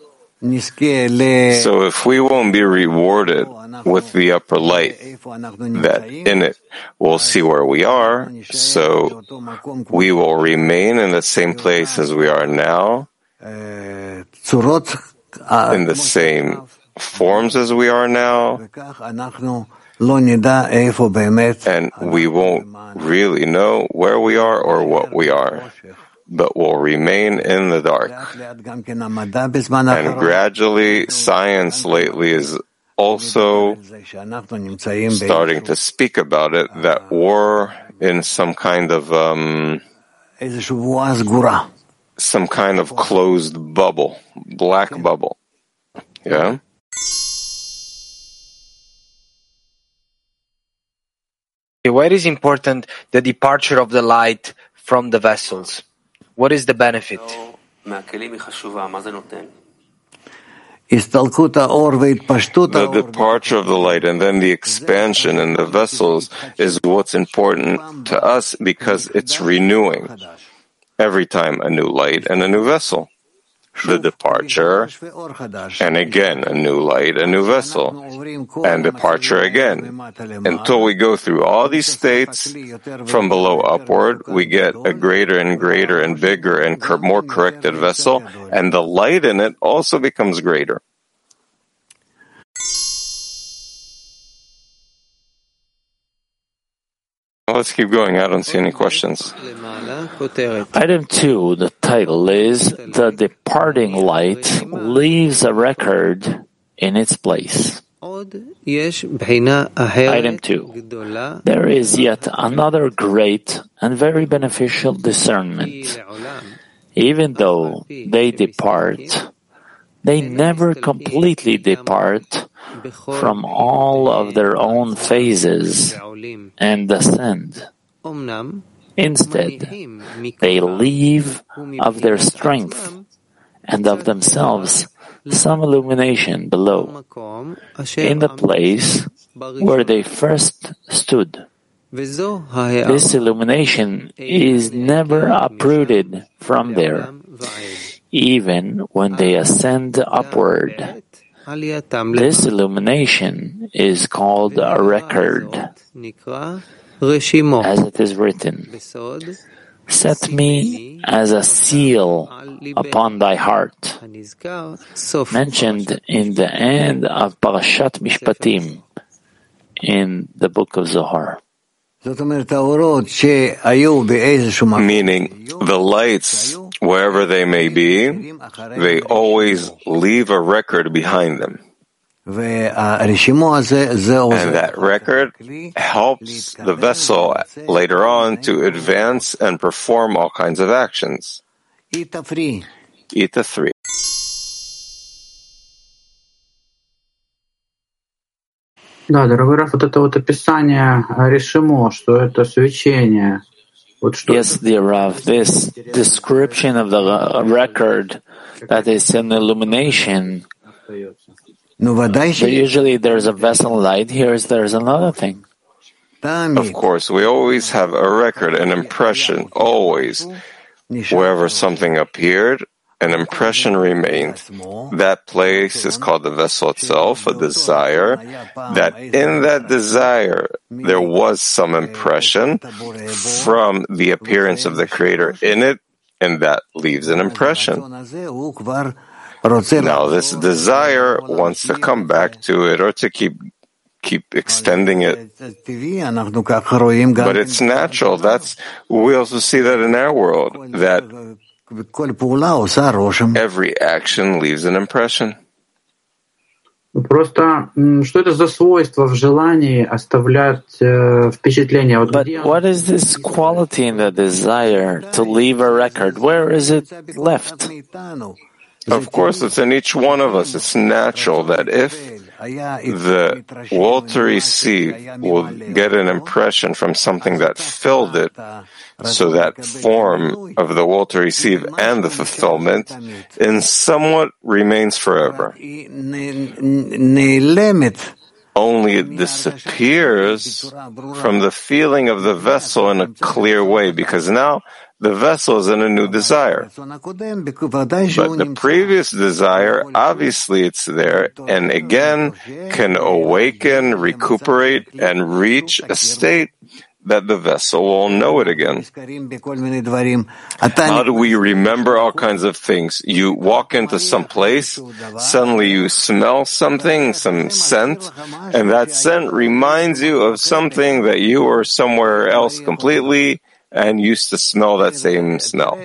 So if we won't be rewarded with the upper light, that in it we'll see where we are, so we will remain in the same place as we are now, in the same forms as we are now, and we won't really know where we are or what we are, but will remain in the dark. And gradually, science lately is also starting to speak about it, that we're in some kind of um, some kind of closed bubble, black bubble. Yeah? Why it is important the departure of the light from the vessels? What is the benefit? The departure of the light and then the expansion in the vessels is what's important to us because it's renewing every time a new light and a new vessel. the departure, and again a new light, a new vessel, and departure again, until we go through all these states from below upward. We get a greater and greater and bigger and more corrected vessel, and the light in it also becomes greater. Let's keep going. I don't see any questions. Item two, the title is The Departing Light Leaves a Record in its place. Item two, there is yet another great and very beneficial discernment. Even though they depart, they never completely depart from all of their own phases and ascend. Instead, they leave of their strength and of themselves some illumination below, in the place where they first stood. This illumination is never uprooted from there, even when they ascend upward. This illumination is called a record, as it is written, "Set me as a seal upon thy heart," mentioned in the end of Parashat Mishpatim in the book of Zohar. Meaning, the lights, wherever they may be, they always leave a record behind them. And that record helps the vessel later on to advance and perform all kinds of actions. Ita three. Да, дорогой Раф, вот это вот описание решимо, что это свечение. Вот что yes, dear Rav, this description of the record that is an illumination, but usually there's a vessel light, here there's another thing. Of course, we always have a record, an impression, always. Wherever something appeared, an impression remained. That place is called the vessel itself, a desire, that in that desire there was some impression from the appearance of the Creator in it, and that leaves an impression. Now this desire wants to come back to it or to keep keep extending it. But it's natural. That's we also see that in our world, that every action leaves an impression. Просто что это за свойство в желании оставлять впечатление? But what is this quality in the desire to leave a record? Where is it left? Of course, it's in each one of us. It's natural that if the watery sea will get an impression from something that filled it, so that form of the watery sieve and the fulfillment in somewhat remains forever. Only it disappears from the feeling of the vessel in a clear way, because now the vessel is in a new desire. But the previous desire, obviously it's there, and again can awaken, recuperate, and reach a state that the vessel will know it again. How do we remember all kinds of things? You walk into some place, suddenly you smell something, some scent, and that scent reminds you of something that you were somewhere else completely and used to smell that same smell.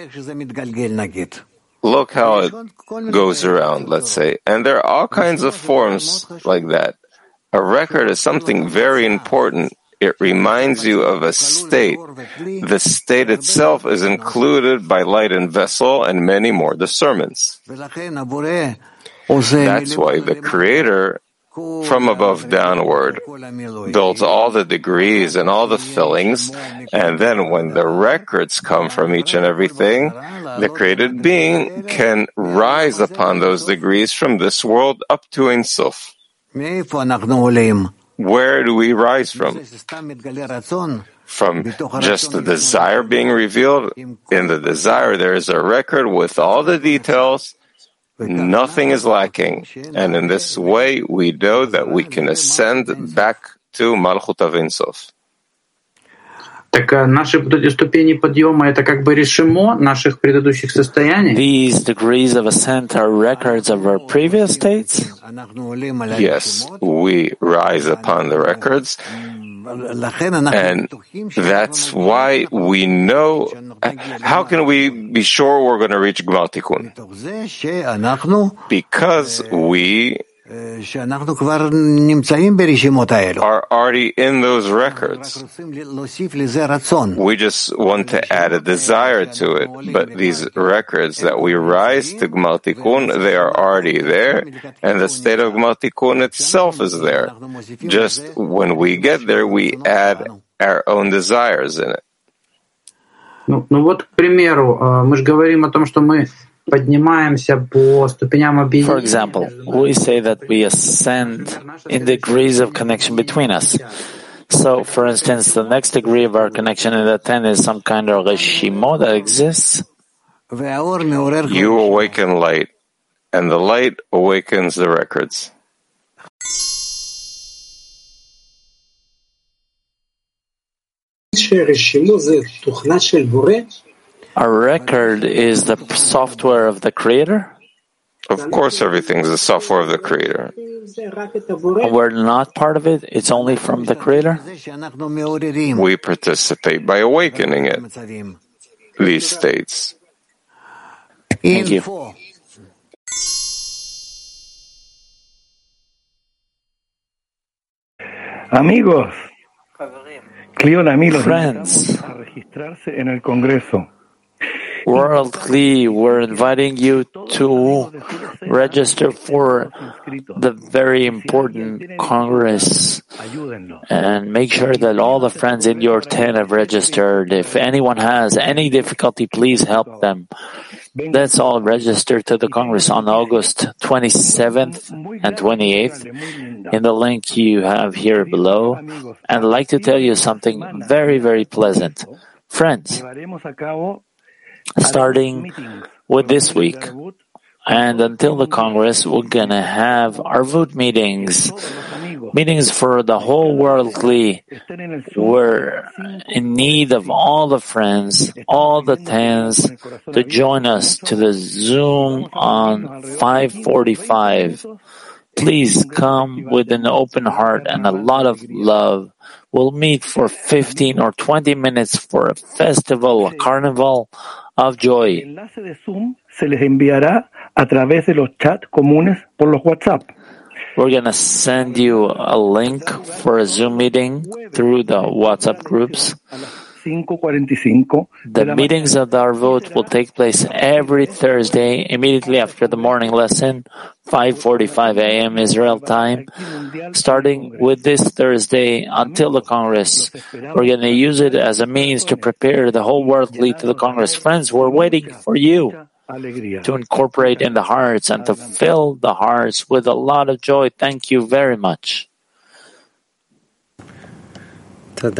Look how it goes around, let's say. And there are all kinds of forms like that. A record is something very important. It reminds you of a state. The state itself is included by light and vessel and many more discernments. That's why the Creator, from above downward, builds all the degrees and all the fillings, and then when the records come from each and everything, the created being can rise upon those degrees from this world up to Ein Sof. Where do we rise from? From just the desire being revealed? In the desire, there is a record with all the details, Nothing is lacking. And in this way, we know that we can ascend back to Malchut Ein Sof. Так наши вот эти ступени подъема — это как бы решимо наших предыдущих состояний. These degrees of ascent are records of our previous states? Yes, we rise upon the records, and that's why we know. How can we be sure we're going to reach Gmar Tikkun? Because we are already in those records. We just want to add a desire to it. But these records that we rise to Gmar Tikkun, they are already there, and the state of Gmar Tikkun itself is there. Just when we get there, we add our own desires in it. Ну, ну вот, к примеру, мы же говорим о том, что мы поднимаемся по ступеням объединения. For example, we say that we ascend in degrees of connection between us. So, for instance, the next degree of our connection in the ten is some kind of reshimo that exists. You awaken light, and the light awakens the records. A record is the software of the Creator? Of course, everything is the software of the Creator. We're not part of it? It's only from the Creator? We participate by awakening it, these states. Thank you. Amigos, friends, World Kli, we're inviting you to register for the very important Congress and make sure that all the friends in your tent have registered. If anyone has any difficulty, please help them. Let's all register to the Congress on August twenty-seventh and twenty-eighth in the link you have here below. And I'd like to tell you something very, very pleasant. Friends, starting with this week and until the Congress, we're going to have Arvut meetings, meetings for the whole World Kli. We're in need of all the friends, all the tens, to join us to the Zoom on five forty-five. Please come with an open heart and a lot of love. We'll meet for fifteen or twenty minutes for a festival, a carnival of joy. We're going to send you a link for a Zoom meeting through the WhatsApp groups. The meetings of the Arvut will take place every Thursday, immediately after the morning lesson, five forty-five a.m. Israel time, starting with this Thursday until the Congress. We're going to use it as a means to prepare the whole World Kli to the Congress. Friends, we're waiting for you to incorporate in the hearts and to fill the hearts with a lot of joy. Thank you very much. Thank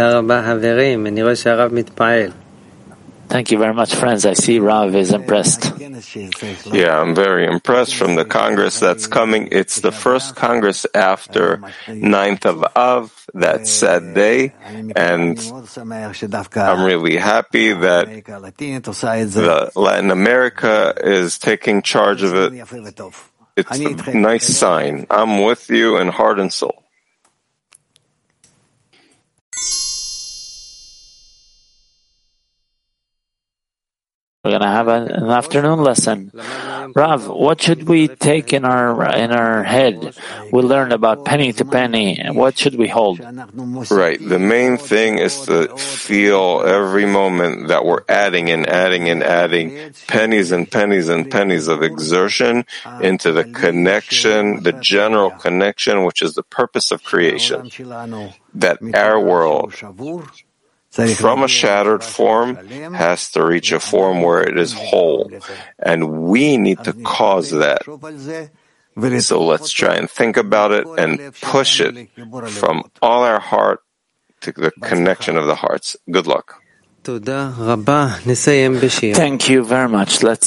you very much, friends. I see Rav is impressed. Yeah, I'm very impressed from the Congress that's coming. It's the first Congress after ninth of Av, that sad day, and I'm really happy that the Latin America is taking charge of it. It's a nice sign. I'm with you in heart and soul. We're going to have a, an afternoon lesson. Rav, what should we take in our in our head? We learned about penny to penny. What should we hold? Right. The main thing is to feel every moment that we're adding and adding and adding pennies and pennies and pennies of exertion into the connection, the general connection, which is the purpose of creation. That our world, from a shattered form, has to reach a form where it is whole. And we need to cause that. So let's try and think about it and push it from all our heart to the connection of the hearts. Good luck. Thank you very much. Let's